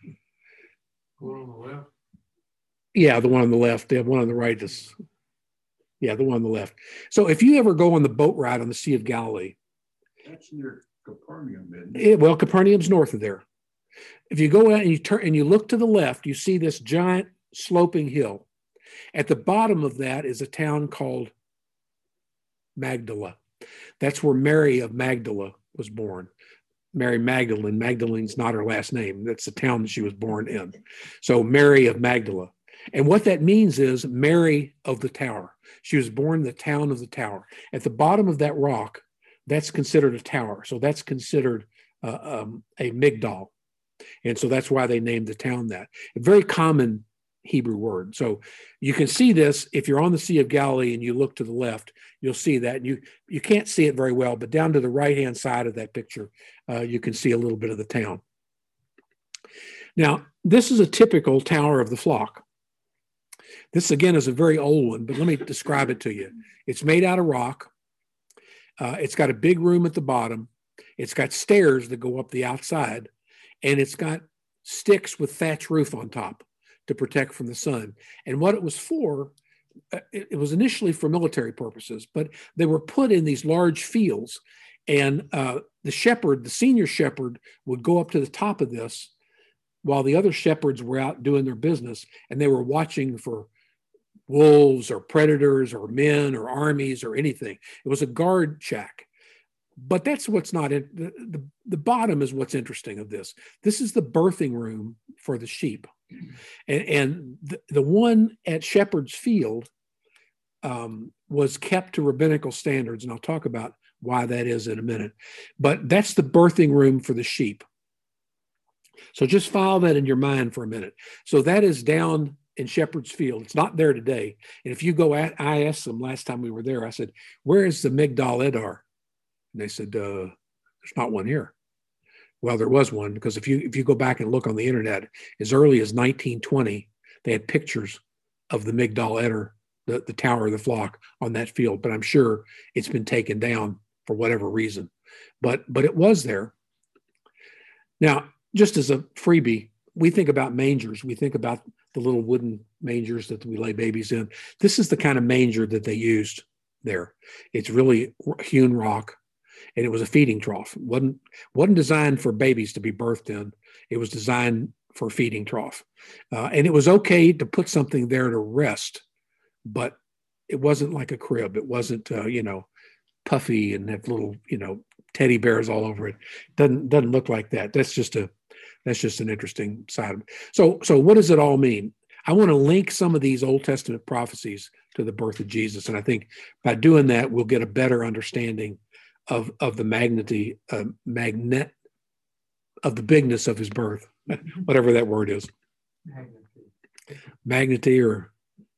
The one on the left? Yeah, the one on the left. The one on the right is, yeah, the one on the left. So if you ever go on the boat ride on the Sea of Galilee. That's near Capernaum, isn't it? Well, Capernaum's north of there. If you go out and you turn and you look to the left, you see this giant sloping hill. At the bottom of that is a town called Magdala. That's where Mary of Magdala was born. Mary Magdalene. Magdalene's not her last name. That's the town that she was born in. So Mary of Magdala. And what that means is Mary of the Tower. She was born in the town of the Tower. At the bottom of that rock, that's considered a tower. So that's considered a Migdal. And so that's why they named the town that. A very common Hebrew word. So you can see this if you're on the Sea of Galilee and you look to the left, you'll see that. You can't see it very well, but down to the right-hand side of that picture, you can see a little bit of the town. Now, this is a typical Tower of the Flock. This, again, is a very old one, but let me describe it to you. It's made out of rock. It's got a big room at the bottom. It's got stairs that go up the outside, and it's got sticks with thatch roof on top to protect from the sun. And what it was for, it was initially for military purposes, but they were put in these large fields, and the shepherd, the senior shepherd, would go up to the top of this while the other shepherds were out doing their business, and they were watching for wolves or predators or men or armies or anything. It was a guard shack. But that's what's not in the bottom is what's interesting of this. This is the birthing room for the sheep. And the one at Shepherd's Field was kept to rabbinical standards, and I'll talk about why that is in a minute. But that's the birthing room for the sheep. So just file that in your mind for a minute. So that is down in Shepherd's Field. It's not there today. And if you go, I asked them last time we were there, I said, where is the Migdal Eder? And they said, there's not one here. Well, there was one, because if you go back and look on the internet, as early as 1920, they had pictures of the Migdal Eder, the Tower of the Flock, on that field. But I'm sure it's been taken down for whatever reason. But it was there. Now, just as a freebie, we think about mangers. We think about the little wooden mangers that we lay babies in. This is the kind of manger that they used there. It's really hewn rock. And it was a feeding trough. It wasn't designed for babies to be birthed in. It was designed for a feeding trough. And it was okay to put something there to rest, but it wasn't like a crib. It wasn't, puffy and have little, teddy bears all over it. Doesn't look like that. That's just an interesting side of it. So what does it all mean? I want to link some of these Old Testament prophecies to the birth of Jesus. And I think by doing that, we'll get a better understanding of the of the bigness of his birth, whatever that word is. Magnitude or.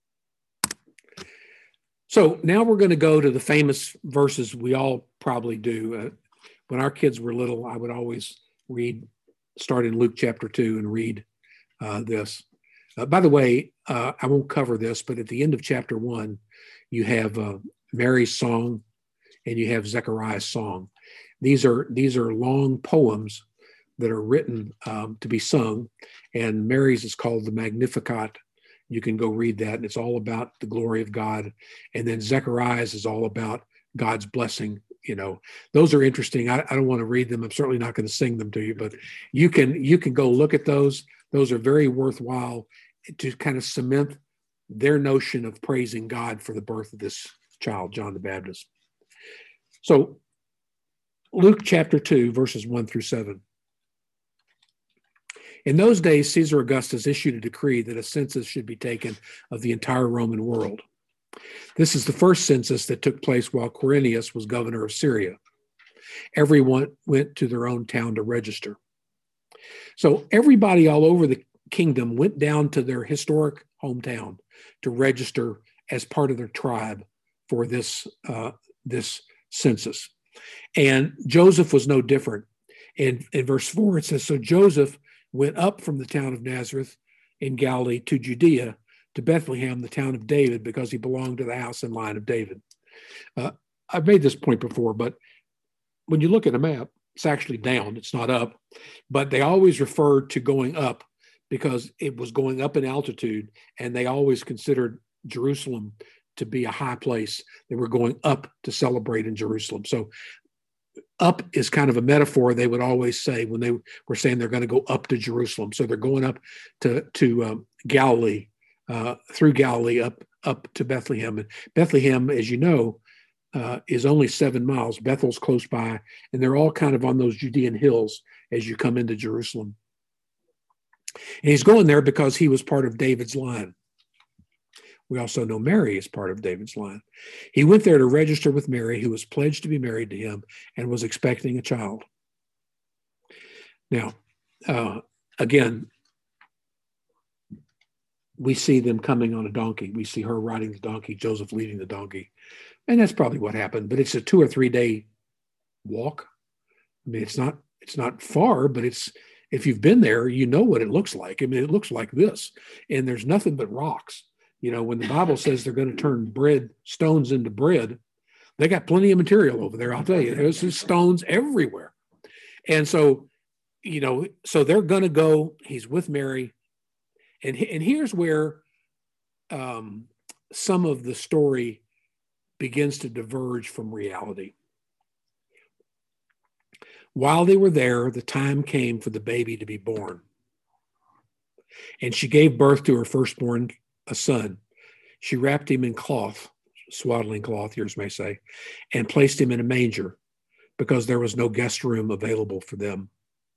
So now we're going to go to the famous verses we all probably do. When our kids were little, I would always start in Luke chapter 2 and read this. By the way, I won't cover this, but at the end of chapter 1, you have Mary's song, and you have Zechariah's song. These are long poems that are written to be sung, and Mary's is called the Magnificat. You can go read that, and it's all about the glory of God. And then Zechariah's is all about God's blessing. Those are interesting. I don't want to read them. I'm certainly not going to sing them to you, but you can go look at those. Those are very worthwhile to kind of cement their notion of praising God for the birth of this child, John the Baptist. So Luke chapter 2, verses 1 through 7. In those days, Caesar Augustus issued a decree that a census should be taken of the entire Roman world. This is the first census that took place while Quirinius was governor of Syria. Everyone went to their own town to register. So everybody all over the kingdom went down to their historic hometown to register as part of their tribe for this census. And Joseph was no different. In verse 4, it says, so Joseph went up from the town of Nazareth in Galilee to Judea, to Bethlehem, the town of David, because he belonged to the house and line of David. I've made this point before, but when you look at a map, it's actually down, it's not up, but they always referred to going up because it was going up in altitude, and they always considered Jerusalem to be a high place. They were going up to celebrate in Jerusalem. So up is kind of a metaphor they would always say when they were saying they're going to go up to Jerusalem. So they're going up to Galilee, through Galilee up to Bethlehem. And Bethlehem, as you know, is only 7 miles. Bethel's close by, and they're all kind of on those Judean hills as you come into Jerusalem. And he's going there because he was part of David's line. We also know Mary is part of David's line. He went there to register with Mary, who was pledged to be married to him and was expecting a child. Now, again, we see them coming on a donkey. We see her riding the donkey, Joseph leading the donkey. And that's probably what happened, but it's a 2 or 3 day walk. I mean, it's not far, but if you've been there, you know what it looks like. I mean, it looks like this, and there's nothing but rocks. You know, when the Bible says they're going to turn stones into bread, they got plenty of material over there. I'll tell you, there's just stones everywhere. And so, you know, so they're going to go, he's with Mary. And here's where some of the story begins to diverge from reality. While they were there, the time came for the baby to be born. And she gave birth to her firstborn, a son. She wrapped him in cloth, swaddling cloth, yours may say, and placed him in a manger because there was no guest room available for them.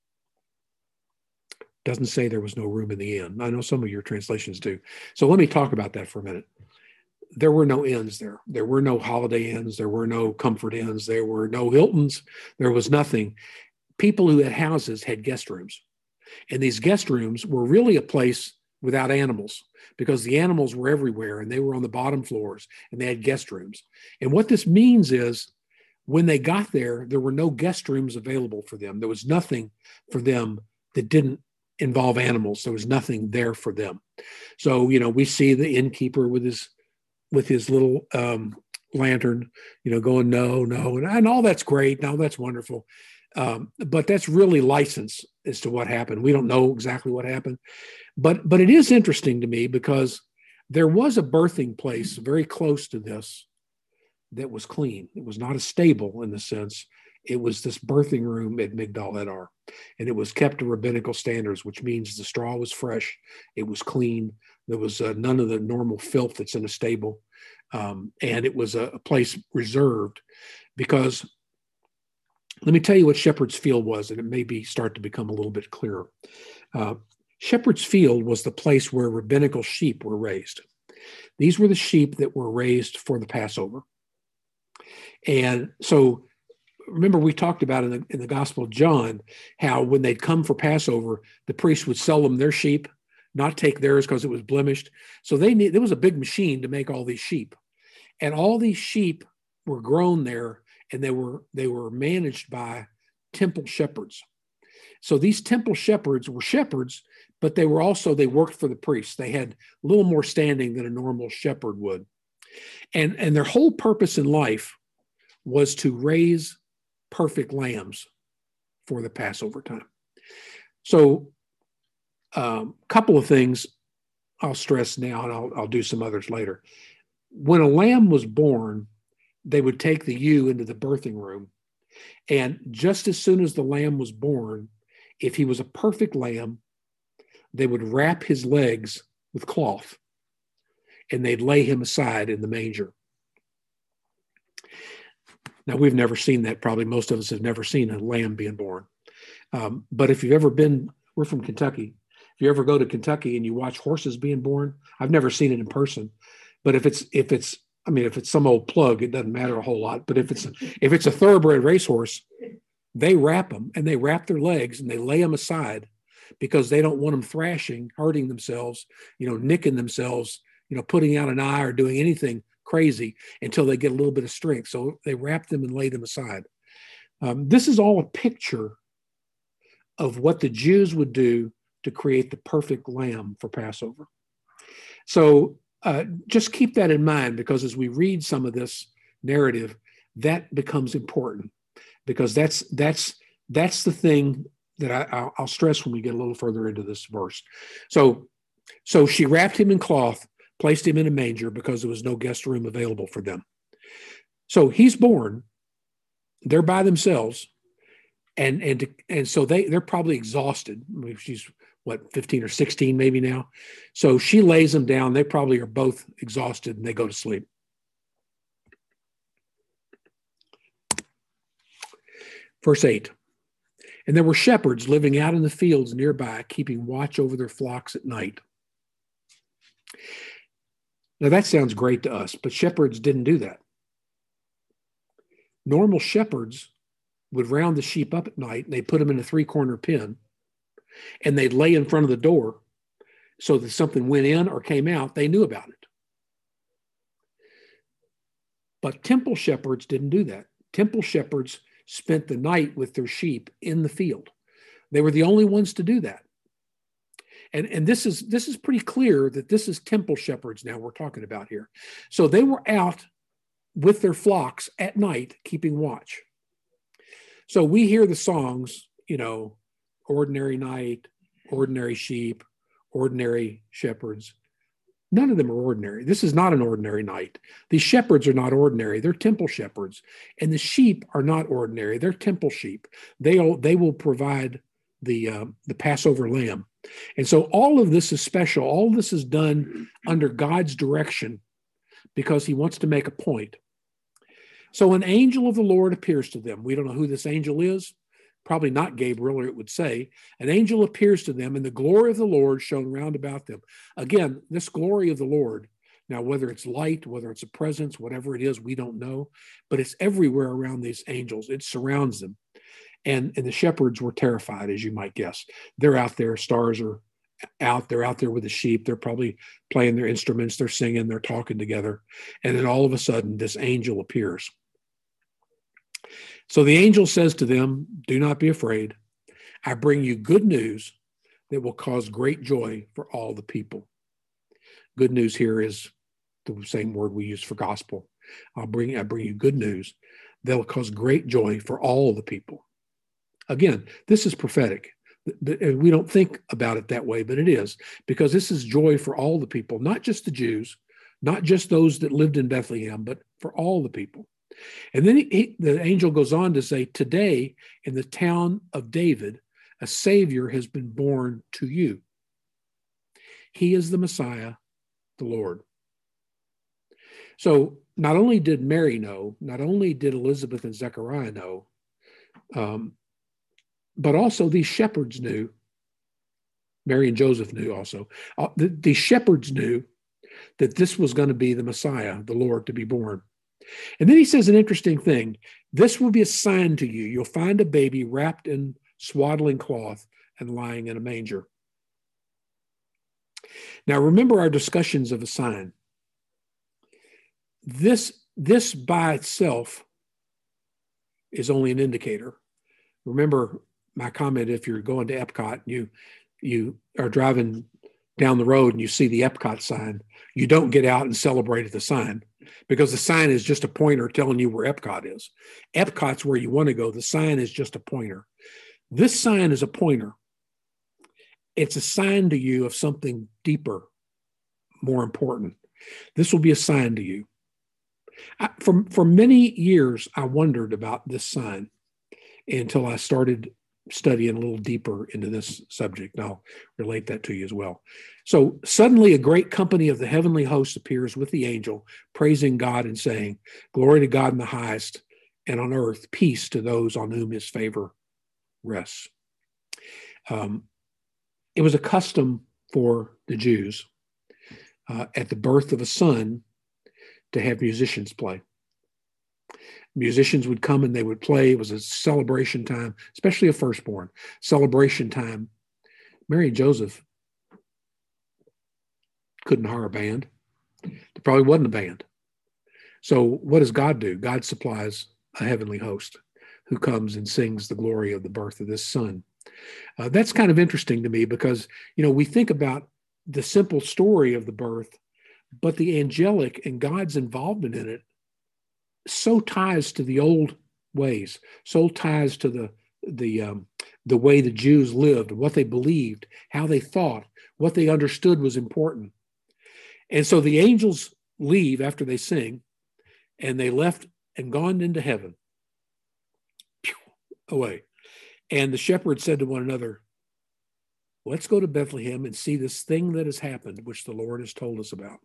Doesn't say there was no room in the inn. I know some of your translations do. So let me talk about that for a minute. There were no inns there. There were no Holiday Inns. There were no Comfort Inns. There were no Hiltons. There was nothing. People who had houses had guest rooms. And these guest rooms were really a place without animals because the animals were everywhere and they were on the bottom floors and they had guest rooms. And what this means is when they got there, there were no guest rooms available for them. There was nothing for them that didn't involve animals. There was nothing there for them. So, you know, we see the innkeeper with his little lantern, you know, going, no, and all that's great. Now that's wonderful. But that's really license as to what happened. We don't know exactly what happened, but it is interesting to me because there was a birthing place very close to this that was clean. It was not a stable in the sense. It was this birthing room at Migdal Edar, and it was kept to rabbinical standards, which means the straw was fresh, it was clean, there was none of the normal filth that's in a stable, and it was a place reserved because, let me tell you what Shepherd's Field was, and it may start to become a little bit clearer. Shepherd's Field was the place where rabbinical sheep were raised. These were the sheep that were raised for the Passover. And so remember we talked about in the Gospel of John how when they'd come for Passover, the priest would sell them their sheep, not take theirs because it was blemished. So there was a big machine to make all these sheep. And all these sheep were grown there, and they were managed by temple shepherds. So these temple shepherds were shepherds, but they worked for the priests. They had a little more standing than a normal shepherd would. And their whole purpose in life was to raise perfect lambs for the Passover time. So a couple of things I'll stress now, and I'll do some others later. When a lamb was born, they would take the ewe into the birthing room. And just as soon as the lamb was born, if he was a perfect lamb, they would wrap his legs with cloth and they'd lay him aside in the manger. Now, we've never seen that. Probably most of us have never seen a lamb being born. But if you've ever been, we're from Kentucky. If you ever go to Kentucky and you watch horses being born, I've never seen it in person. But if it's some old plug, it doesn't matter a whole lot. But if it's a thoroughbred racehorse, they wrap them and they wrap their legs and they lay them aside because they don't want them thrashing, hurting themselves, nicking themselves, putting out an eye or doing anything crazy until they get a little bit of strength. So they wrap them and lay them aside. This is all a picture of what the Jews would do to create the perfect lamb for Passover. So just keep that in mind, because as we read some of this narrative, that becomes important, because that's the thing that I'll stress when we get a little further into this verse. So she wrapped him in cloth, placed him in a manger because there was no guest room available for them. So he's born. They're by themselves, and so they're probably exhausted. I mean, she's what, 15 or 16 maybe now. So she lays them down. They probably are both exhausted, and they go to sleep. Verse 8. And there were shepherds living out in the fields nearby, keeping watch over their flocks at night. Now that sounds great to us, but shepherds didn't do that. Normal shepherds would round the sheep up at night, and they put them in a 3-corner pen, and they'd lay in front of the door so that something went in or came out, they knew about it. But temple shepherds didn't do that. Temple shepherds spent the night with their sheep in the field. They were the only ones to do that. And this is pretty clear that this is temple shepherds now we're talking about here. So they were out with their flocks at night, keeping watch. So we hear the songs, ordinary night, ordinary sheep, ordinary shepherds. None of them are ordinary. This is not an ordinary night. These shepherds are not ordinary. They're temple shepherds. And the sheep are not ordinary. They're temple sheep. They will provide the Passover lamb. And so all of this is special. All of this is done under God's direction because he wants to make a point. So an angel of the Lord appears to them. We don't know who this angel is. Probably not Gabriel, or it would say. An angel appears to them, and the glory of the Lord shone round about them. Again, this glory of the Lord, now whether it's light, whether it's a presence, whatever it is, we don't know. But it's everywhere around these angels. It surrounds them. And the shepherds were terrified, as you might guess. They're out there. Stars are out. They're out there with the sheep. They're probably playing their instruments. They're singing. They're talking together. And then all of a sudden, this angel appears. So the angel says to them, do not be afraid. I bring you good news that will cause great joy for all the people. Good news here is the same word we use for gospel. I bring you good news that will cause great joy for all the people. Again, this is prophetic. We don't think about it that way, but it is, because this is joy for all the people, not just the Jews, not just those that lived in Bethlehem, but for all the people. And then the angel goes on to say, today in the town of David, a Savior has been born to you. He is the Messiah, the Lord. So not only did Mary know, not only did Elizabeth and Zechariah know, but also these shepherds knew. Mary and Joseph knew also. The shepherds knew that this was going to be the Messiah, the Lord, to be born. And then he says an interesting thing. This will be a sign to you. You'll find a baby wrapped in swaddling cloth and lying in a manger. Now, remember our discussions of a sign. This by itself is only an indicator. Remember my comment, if you're going to Epcot, you are driving down the road and you see the Epcot sign, you don't get out and celebrate at the sign, because the sign is just a pointer telling you where Epcot is. Epcot's where you want to go. The sign is just a pointer. This sign is a pointer. It's a sign to you of something deeper, more important. This will be a sign to you. For many years, I wondered about this sign until I started studying a little deeper into this subject. And I'll relate that to you as well. So suddenly a great company of the heavenly hosts appears with the angel, praising God and saying, glory to God in the highest, and on earth peace to those on whom his favor rests. It was a custom for the Jews at the birth of a son to have musicians play. Musicians would come and they would play. It was a celebration time, especially a firstborn. Celebration time. Mary and Joseph couldn't hire a band. There probably wasn't a band. So what does God do? God supplies a heavenly host who comes and sings the glory of the birth of this son. That's kind of interesting to me because, we think about the simple story of the birth, but the angelic and God's involvement in it so ties to the old ways, so ties to the way the Jews lived, what they believed, how they thought, what they understood was important. And so the angels leave after they sing, and they left and gone into heaven, away. And the shepherds said to one another, let's go to Bethlehem and see this thing that has happened, which the Lord has told us about.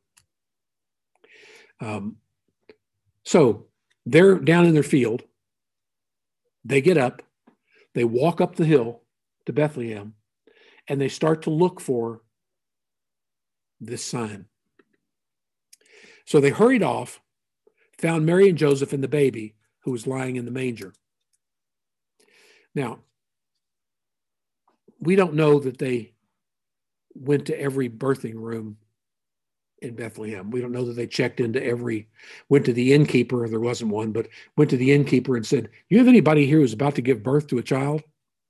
So they're down in their field. They get up, they walk up the hill to Bethlehem, and they start to look for this sign. So they hurried off, found Mary and Joseph and the baby who was lying in the manger. Now, we don't know that they went to every birthing room in Bethlehem. We don't know that they checked into went to the innkeeper, there wasn't one, but went to the innkeeper and said, you have anybody here who's about to give birth to a child?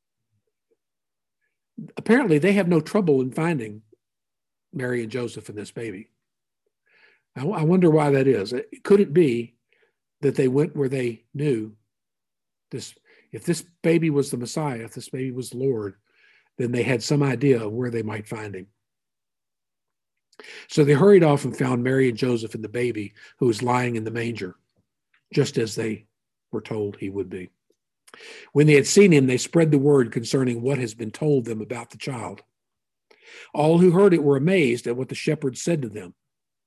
Apparently, they have no trouble in finding Mary and Joseph and this baby. I wonder why that is. Could it be that they went where they knew this? If this baby was the Messiah, if this baby was the Lord, then they had some idea of where they might find him. So they hurried off and found Mary and Joseph and the baby who was lying in the manger, just as they were told he would be. When they had seen him, they spread the word concerning what has been told them about the child. All who heard it were amazed at what the shepherds said to them.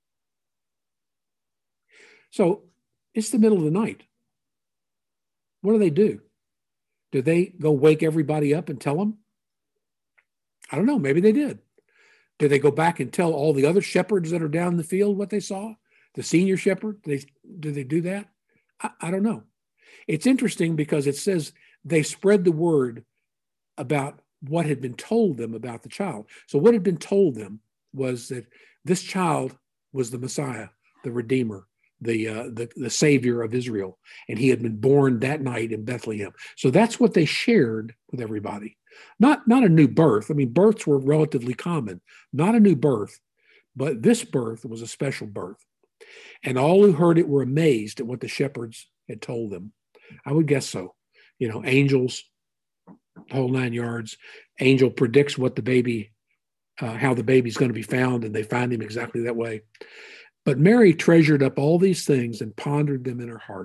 So it's the middle of the night. What do? Did they go wake everybody up and tell them? I don't know. Maybe they did. Did they go back and tell all the other shepherds that are down in the field what they saw? The senior shepherd? Did they do that? I don't know. It's interesting because it says they spread the word about what had been told them about the child. So what had been told them was that this child was the Messiah, the Redeemer, the Savior of Israel, and he had been born that night in Bethlehem. So that's what they shared with everybody. Not a new birth. I mean, births were relatively common. Not a new birth, but this birth was a special birth. And all who heard it were amazed at what the shepherds had told them. I would guess so. Angels, the whole 9 yards. Angel predicts what the baby, how the baby's going to be found, and they find him exactly that way. But Mary treasured up all these things and pondered them in her heart.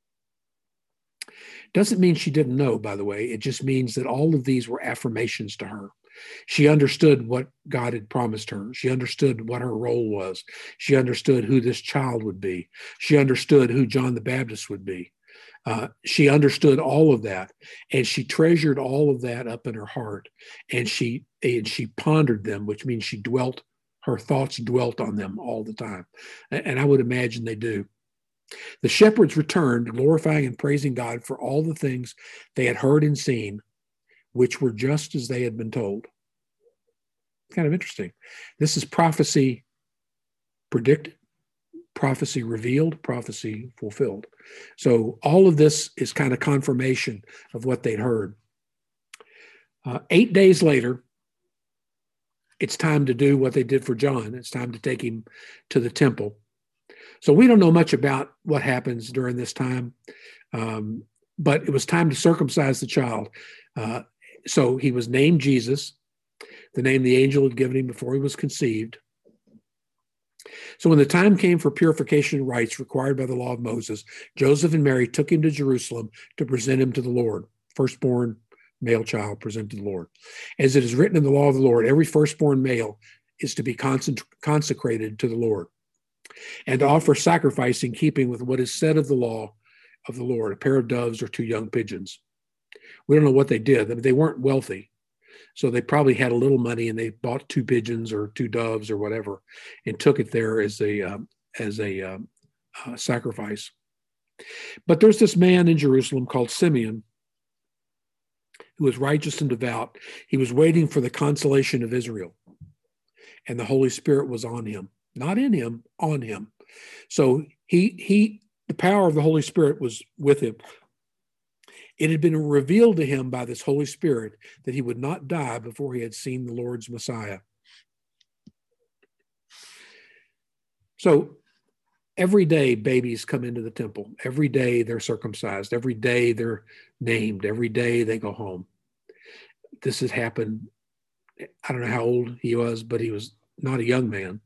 Doesn't mean she didn't know, by the way. It just means that all of these were affirmations to her. She understood what God had promised her. She understood what her role was. She understood who this child would be. She understood who John the Baptist would be. She understood all of that, and she treasured all of that up in her heart, and she pondered them, which means her thoughts dwelt on them all the time. And I would imagine they do. The shepherds returned, glorifying and praising God for all the things they had heard and seen, which were just as they had been told. Kind of interesting. This is prophecy predicted, prophecy revealed, prophecy fulfilled. So all of this is kind of confirmation of what they'd heard. 8 days later, it's time to do what they did for John. It's time to take him to the temple. So we don't know much about what happens during this time, but it was time to circumcise the child. So he was named Jesus, the name the angel had given him before he was conceived. So when the time came for purification rites required by the law of Moses, Joseph and Mary took him to Jerusalem to present him to the Lord. Firstborn male child presented to the Lord. As it is written in the law of the Lord, every firstborn male is to be consecrated to the Lord and to offer sacrifice in keeping with what is said of the law of the Lord, a pair of doves or 2 young pigeons. We don't know what they did. I mean, they weren't wealthy, so they probably had a little money and they bought 2 pigeons or 2 doves or whatever and took it there as a sacrifice. But there's this man in Jerusalem called Simeon who was righteous and devout. He was waiting for the consolation of Israel, and the Holy Spirit was on him. Not in him, on him. So The power of the Holy Spirit was with him. It had been revealed to him by this Holy Spirit that he would not die before he had seen the Lord's Messiah. So every day babies come into the temple. Every day they're circumcised. Every day they're named. Every day they go home. This has happened. I don't know how old he was, but he was not a young man.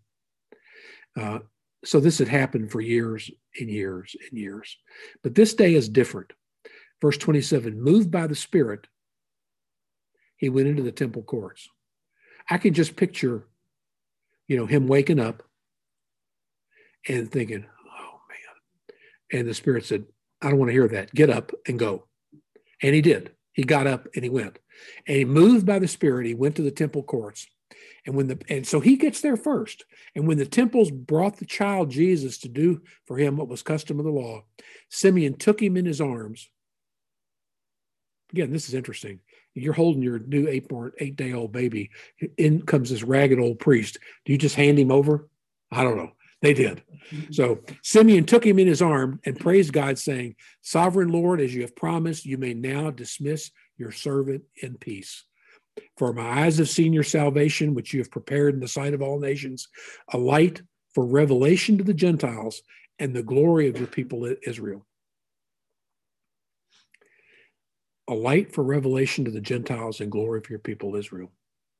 So this had happened for years and years and years. But this day is different. Verse 27, moved by the Spirit, he went into the temple courts. I can just picture, him waking up and thinking, oh man. And the Spirit said, I don't want to hear that. Get up and go. And he did. He got up and he went. And he moved by the Spirit. He went to the temple courts. And so he gets there first. And when the temples brought the child Jesus to do for him what was custom of the law, Simeon took him in his arms. Again, this is interesting. You're holding your new 8-day-old baby. In comes this ragged old priest. Do you just hand him over? I don't know. They did. So Simeon took him in his arm and praised God, saying, Sovereign Lord, as you have promised, you may now dismiss your servant in peace. For my eyes have seen your salvation, which you have prepared in the sight of all nations, a light for revelation to the Gentiles and the glory of your people Israel. A light for revelation to the Gentiles and glory of your people Israel.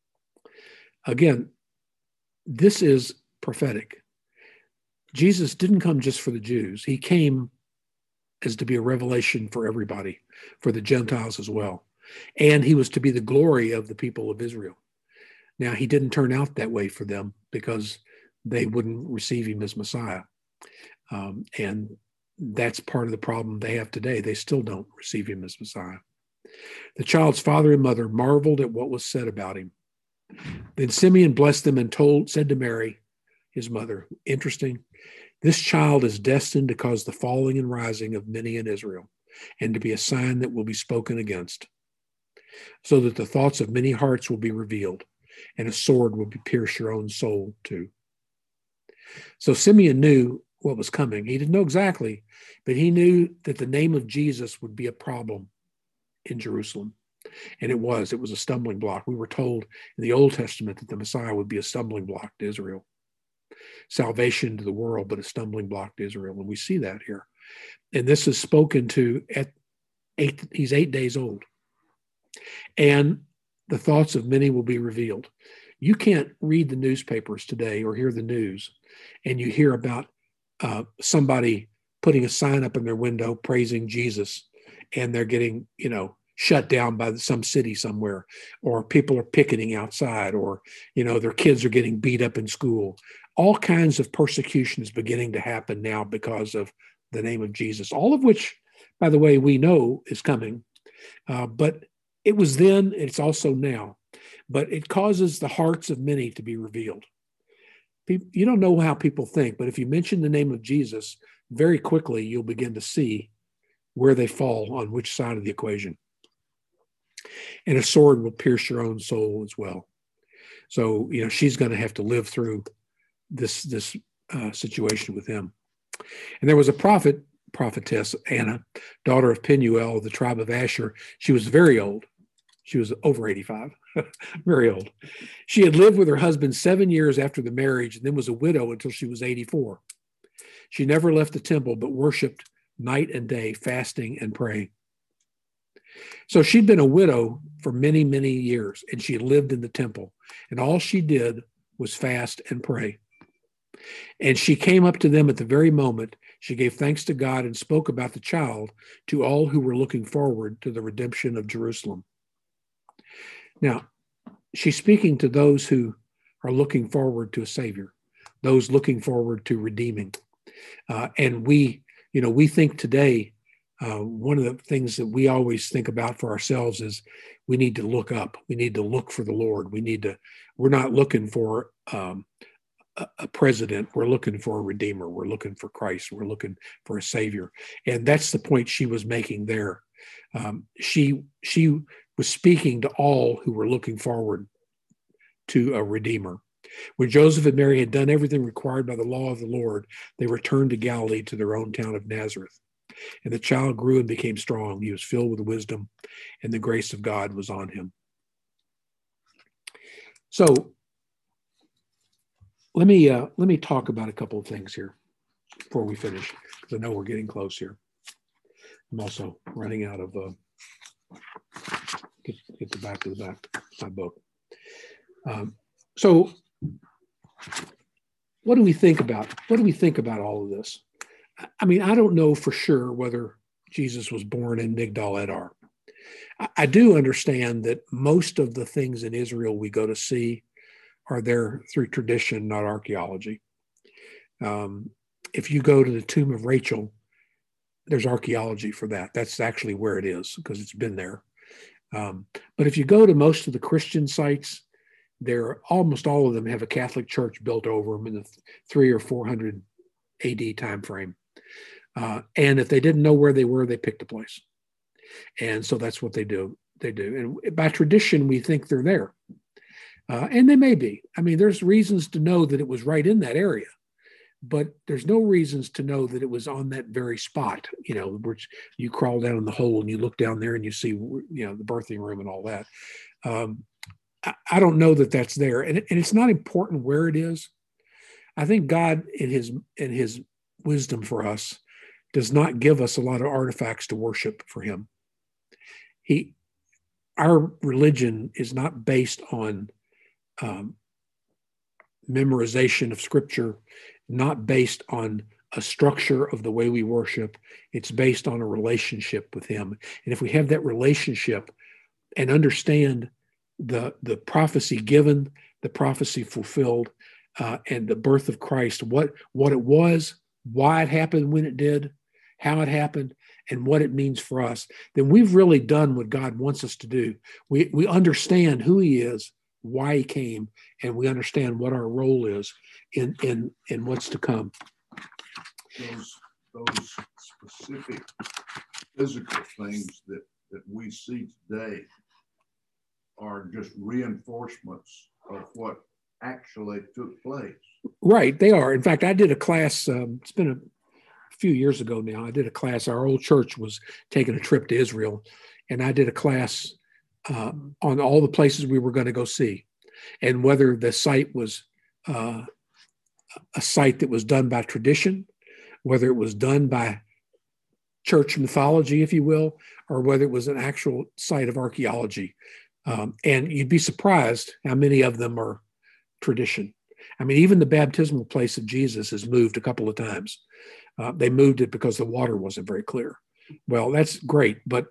Again, this is prophetic. Jesus didn't come just for the Jews. He came as to be a revelation for everybody, for the Gentiles as well. And he was to be the glory of the people of Israel. Now, he didn't turn out that way for them because they wouldn't receive him as Messiah. And that's part of the problem they have today. They still don't receive him as Messiah. The child's father and mother marveled at what was said about him. Then Simeon blessed them and said to Mary, his mother, interesting, this child is destined to cause the falling and rising of many in Israel, and to be a sign that will be spoken against, so that the thoughts of many hearts will be revealed, and a sword will pierce your own soul too. So Simeon knew what was coming. He didn't know exactly, but he knew that the name of Jesus would be a problem in Jerusalem. And it was a stumbling block. We were told in the Old Testament that the Messiah would be a stumbling block to Israel. Salvation to the world, but a stumbling block to Israel. And we see that here. And this is spoken to he's 8 days old. And the thoughts of many will be revealed. You can't read the newspapers today or hear the news and you hear about somebody putting a sign up in their window praising Jesus, and they're getting, shut down by some city somewhere, or people are picketing outside, or, their kids are getting beat up in school. All kinds of persecution is beginning to happen now because of the name of Jesus, all of which, by the way, we know is coming. But it was then, it's also now. But it causes the hearts of many to be revealed. You don't know how people think, but if you mention the name of Jesus, very quickly you'll begin to see where they fall on which side of the equation. And a sword will pierce your own soul as well. So, she's going to have to live through this situation with him. And there was a prophetess, Anna, daughter of Penuel of the tribe of Asher. She was very old. She was over 85, very old. She had lived with her husband 7 years after the marriage, and then was a widow until she was 84. She never left the temple, but worshiped night and day, fasting and praying. So she'd been a widow for many, many years, and she lived in the temple. And all she did was fast and pray. And she came up to them at the very moment. She gave thanks to God and spoke about the child to all who were looking forward to the redemption of Jerusalem. Now, she's speaking to those who are looking forward to a Savior, those looking forward to redeeming. And we think today, one of the things that we always think about for ourselves is we need to look up. We need to look for the Lord. We're not looking for a president. We're looking for a Redeemer. We're looking for Christ. We're looking for a Savior. And that's the point she was making there. She was speaking to all who were looking forward to a Redeemer. When Joseph and Mary had done everything required by the law of the Lord, they returned to Galilee to their own town of Nazareth. And the child grew and became strong. He was filled with wisdom, and the grace of God was on him. So let me talk about a couple of things here before we finish, because I know we're getting close here. I'm also running out of get the back of my book. So what do we think about all of this? I mean, I don't know for sure whether Jesus was born in Migdal Edar. I do understand that most of the things in Israel we go to see are there through tradition, not archaeology. If you go to the tomb of Rachel, there's archaeology for that. That's actually where it is because it's been there. But if you go to most of the Christian sites, almost all of them have a Catholic church built over them in the 300 or 400 AD time frame. And if they didn't know where they were, they picked a place. And so that's what they do. And by tradition, we think they're there. And they may be. I mean, there's reasons to know that it was right in that area, but there's no reasons to know that it was on that very spot, where you crawl down in the hole and you look down there and you see, the birthing room and all that. I don't know that that's there. And it's not important where it is. I think God, in his wisdom for us, does not give us a lot of artifacts to worship for him. Our religion is not based on memorization of scripture, not based on a structure of the way we worship. It's based on a relationship with him. And if we have that relationship and understand the prophecy given, the prophecy fulfilled, and the birth of Christ, what it was, why it happened when it did, how it happened, and what it means for us, then we've really done what God wants us to do. We understand who he is, why he came, and we understand what our role is in what's to come. Those specific physical things that we see today are just reinforcements of what actually took place. Right, they are. In fact, I did a class, it's been a few years ago now, I did a class. Our old church was taking a trip to Israel, and I did a class on all the places we were going to go see, and whether the site was a site that was done by tradition, whether it was done by church mythology, if you will, or whether it was an actual site of archaeology. And you'd be surprised how many of them are tradition. I mean, even the baptismal place of Jesus has moved a couple of times. They moved it because the water wasn't very clear. Well, that's great, but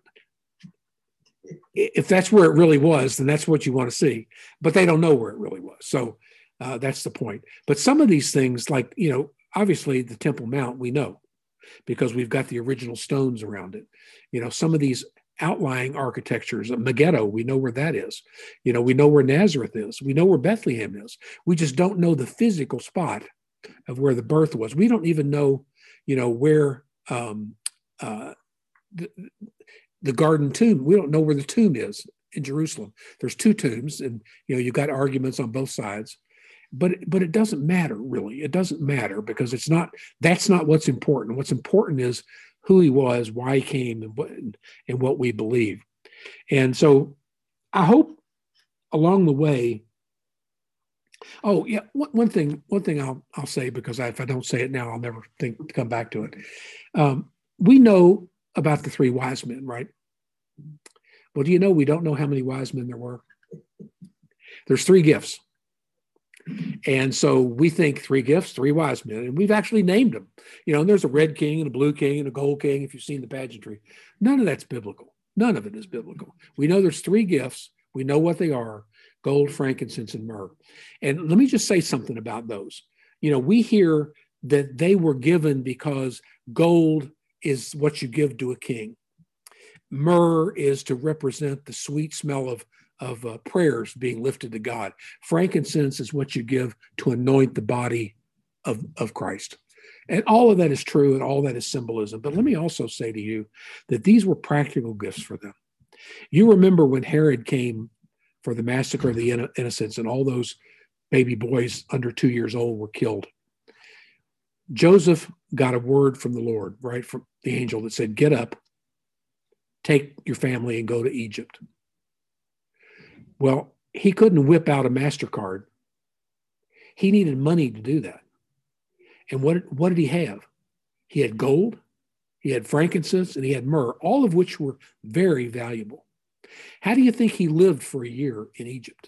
if that's where it really was, then that's what you want to see. But they don't know where it really was. So that's the point. But some of these things, like, obviously the Temple Mount, we know because we've got the original stones around it. Some of these outlying architectures, Megiddo, we know where that is. We know where Nazareth is. We know where Bethlehem is. We just don't know the physical spot of where the birth was. We don't even know, where the garden tomb, we don't know where the tomb is in Jerusalem. There's two tombs, and you've got arguments on both sides. But it doesn't matter, really. It doesn't matter because that's not what's important. What's important is who he was, why he came, and what we believe. And so I hope along the way. Oh yeah, one thing I'll say, because if I don't say it now, I'll never think to come back to it. We know about the three wise men, right? Well, do you know we don't know how many wise men there were? There's three gifts. And so we think three gifts, three wise men, and we've actually named them. And there's a red king and a blue king and a gold king, if you've seen the pageantry. None of that's biblical. None of it is biblical. We know there's three gifts. We know what they are: gold, frankincense, and myrrh. And let me just say something about those. We hear that they were given because gold is what you give to a king. Myrrh is to represent the sweet smell of prayers being lifted to God. Frankincense is what you give to anoint the body of Christ. And all of that is true, and all that is symbolism. But let me also say to you that these were practical gifts for them. You remember when Herod came for the massacre of the innocents and all those baby boys under 2 years old were killed. Joseph got a word from the Lord, right, from the angel that said, get up, take your family and go to Egypt. Well, he couldn't whip out a MasterCard. He needed money to do that. And what did he have? He had gold, he had frankincense, and he had myrrh, all of which were very valuable. How do you think he lived for a year in Egypt?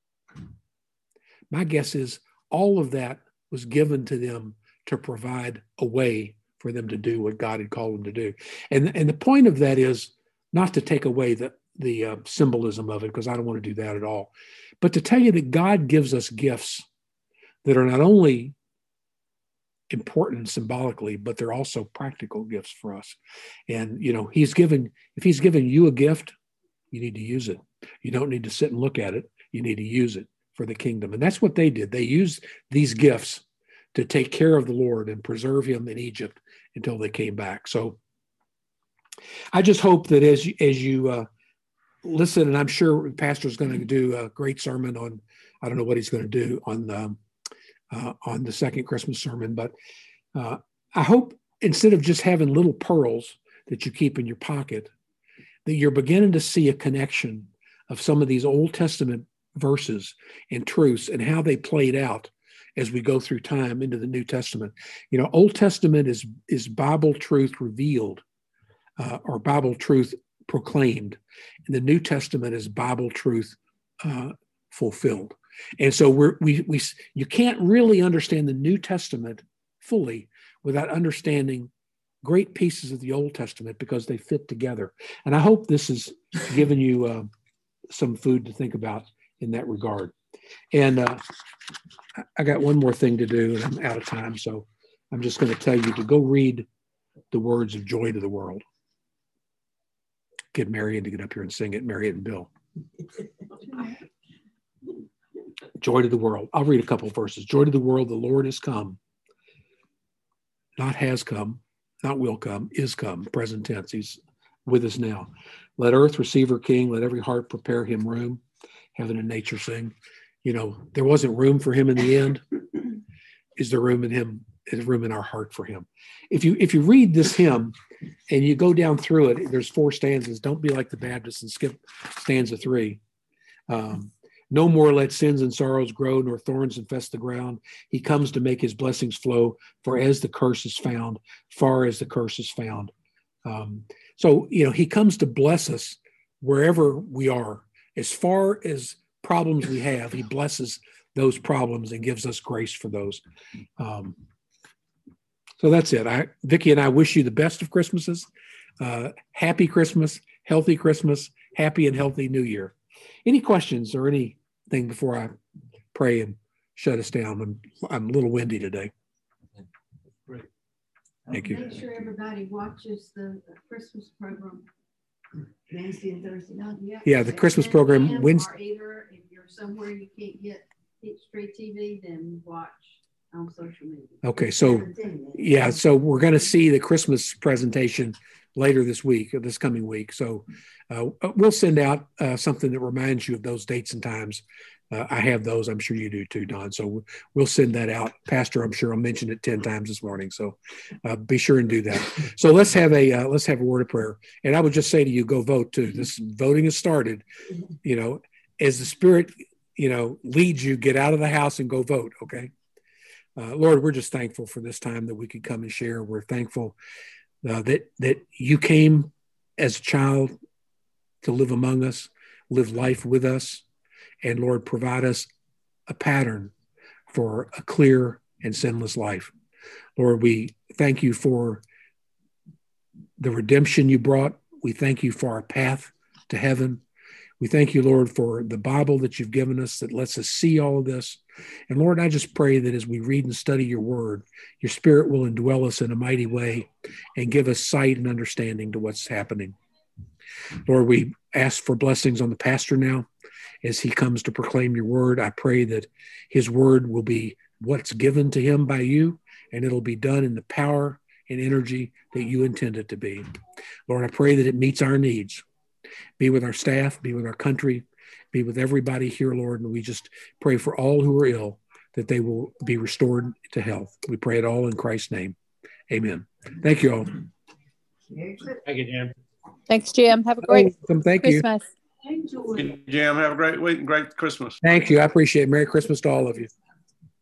My guess is all of that was given to them to provide a way for them to do what God had called them to do. And the point of that is not to take away the symbolism of it, because I don't want to do that at all, but to tell you that God gives us gifts that are not only important symbolically, but they're also practical gifts for us. And, if he's given you a gift, you need to use it. You don't need to sit and look at it. You need to use it for the kingdom. And that's what they did. They used these gifts to take care of the Lord and preserve him in Egypt until they came back. So I just hope that as you listen, and I'm sure the pastor's going to do a great sermon on, I don't know what he's going to do on the second Christmas sermon, but I hope instead of just having little pearls that you keep in your pocket, that you're beginning to see a connection of some of these Old Testament verses and truths and how they played out as we go through time into the New Testament. Old Testament is Bible truth revealed, or Bible truth proclaimed, and the New Testament is Bible truth fulfilled. And so you can't really understand the New Testament fully without understanding great pieces of the Old Testament, because they fit together. And I hope this has given you some food to think about in that regard. And I got one more thing to do, and I'm out of time, so I'm just going to tell you to go read the words of Joy to the World. Get Marion to get up here and sing it, Marion and Bill. Joy to the world. I'll read a couple of verses. Joy to the world, the Lord is come. Not has come, not will come, is come, present tense. He's with us now. Let earth receive her king. Let every heart prepare him room. Heaven and nature sing. There wasn't room for him in the end. Is there room in him? Is room in our heart for him? If you read this hymn and you go down through it, there's 4 stanzas. Don't be like the Baptists and skip stanza 3. No more let sins and sorrows grow, nor thorns infest the ground. He comes to make his blessings flow, for as the curse is found, far as the curse is found. So he comes to bless us wherever we are. As far as problems we have, he blesses those problems and gives us grace for those. So that's it. Vicki and I wish you the best of Christmases. Happy Christmas, healthy Christmas, happy and healthy New Year. Any questions or anything before I pray and shut us down? I'm a little windy today. Great. Thank you. Make sure everybody watches the Christmas program Wednesday and Thursday night. Yeah, the Christmas program Wednesday. Or either if you're somewhere you can't get Straight TV, then watch on social media. Okay, so yeah, so we're going to see the Christmas presentation later this coming week. So we'll send out something that reminds you of those dates and times. I have those. I'm sure you do too, Don. So we'll send that out. Pastor, I'm sure I'll mention it 10 times this morning. So be sure and do that. So let's have a word of prayer. And I would just say to you, go vote too. This voting has started. As the Spirit, leads you, get out of the house and go vote. Okay. Lord, we're just thankful for this time that we could come and share. We're thankful that you came as a child to live among us, live life with us, and Lord, provide us a pattern for a clear and sinless life. Lord, we thank you for the redemption you brought. We thank you for our path to heaven. We thank you, Lord, for the Bible that you've given us that lets us see all of this. And Lord, I just pray that as we read and study your word, your Spirit will indwell us in a mighty way and give us sight and understanding to what's happening. Lord, we ask for blessings on the pastor now as he comes to proclaim your word. I pray that his word will be what's given to him by you, and it'll be done in the power and energy that you intend it to be. Lord, I pray that it meets our needs. Be with our staff, be with our country, Be with everybody here, Lord. And we just pray for all who are ill, that they will be restored to health. We pray it all in Christ's name. Amen. Thank you all. Thank you, Jim. Thanks, Jim. Have a great Thank you. Christmas. Jim, have a great week and great Christmas. Thank you. I appreciate it. Merry Christmas to all of you.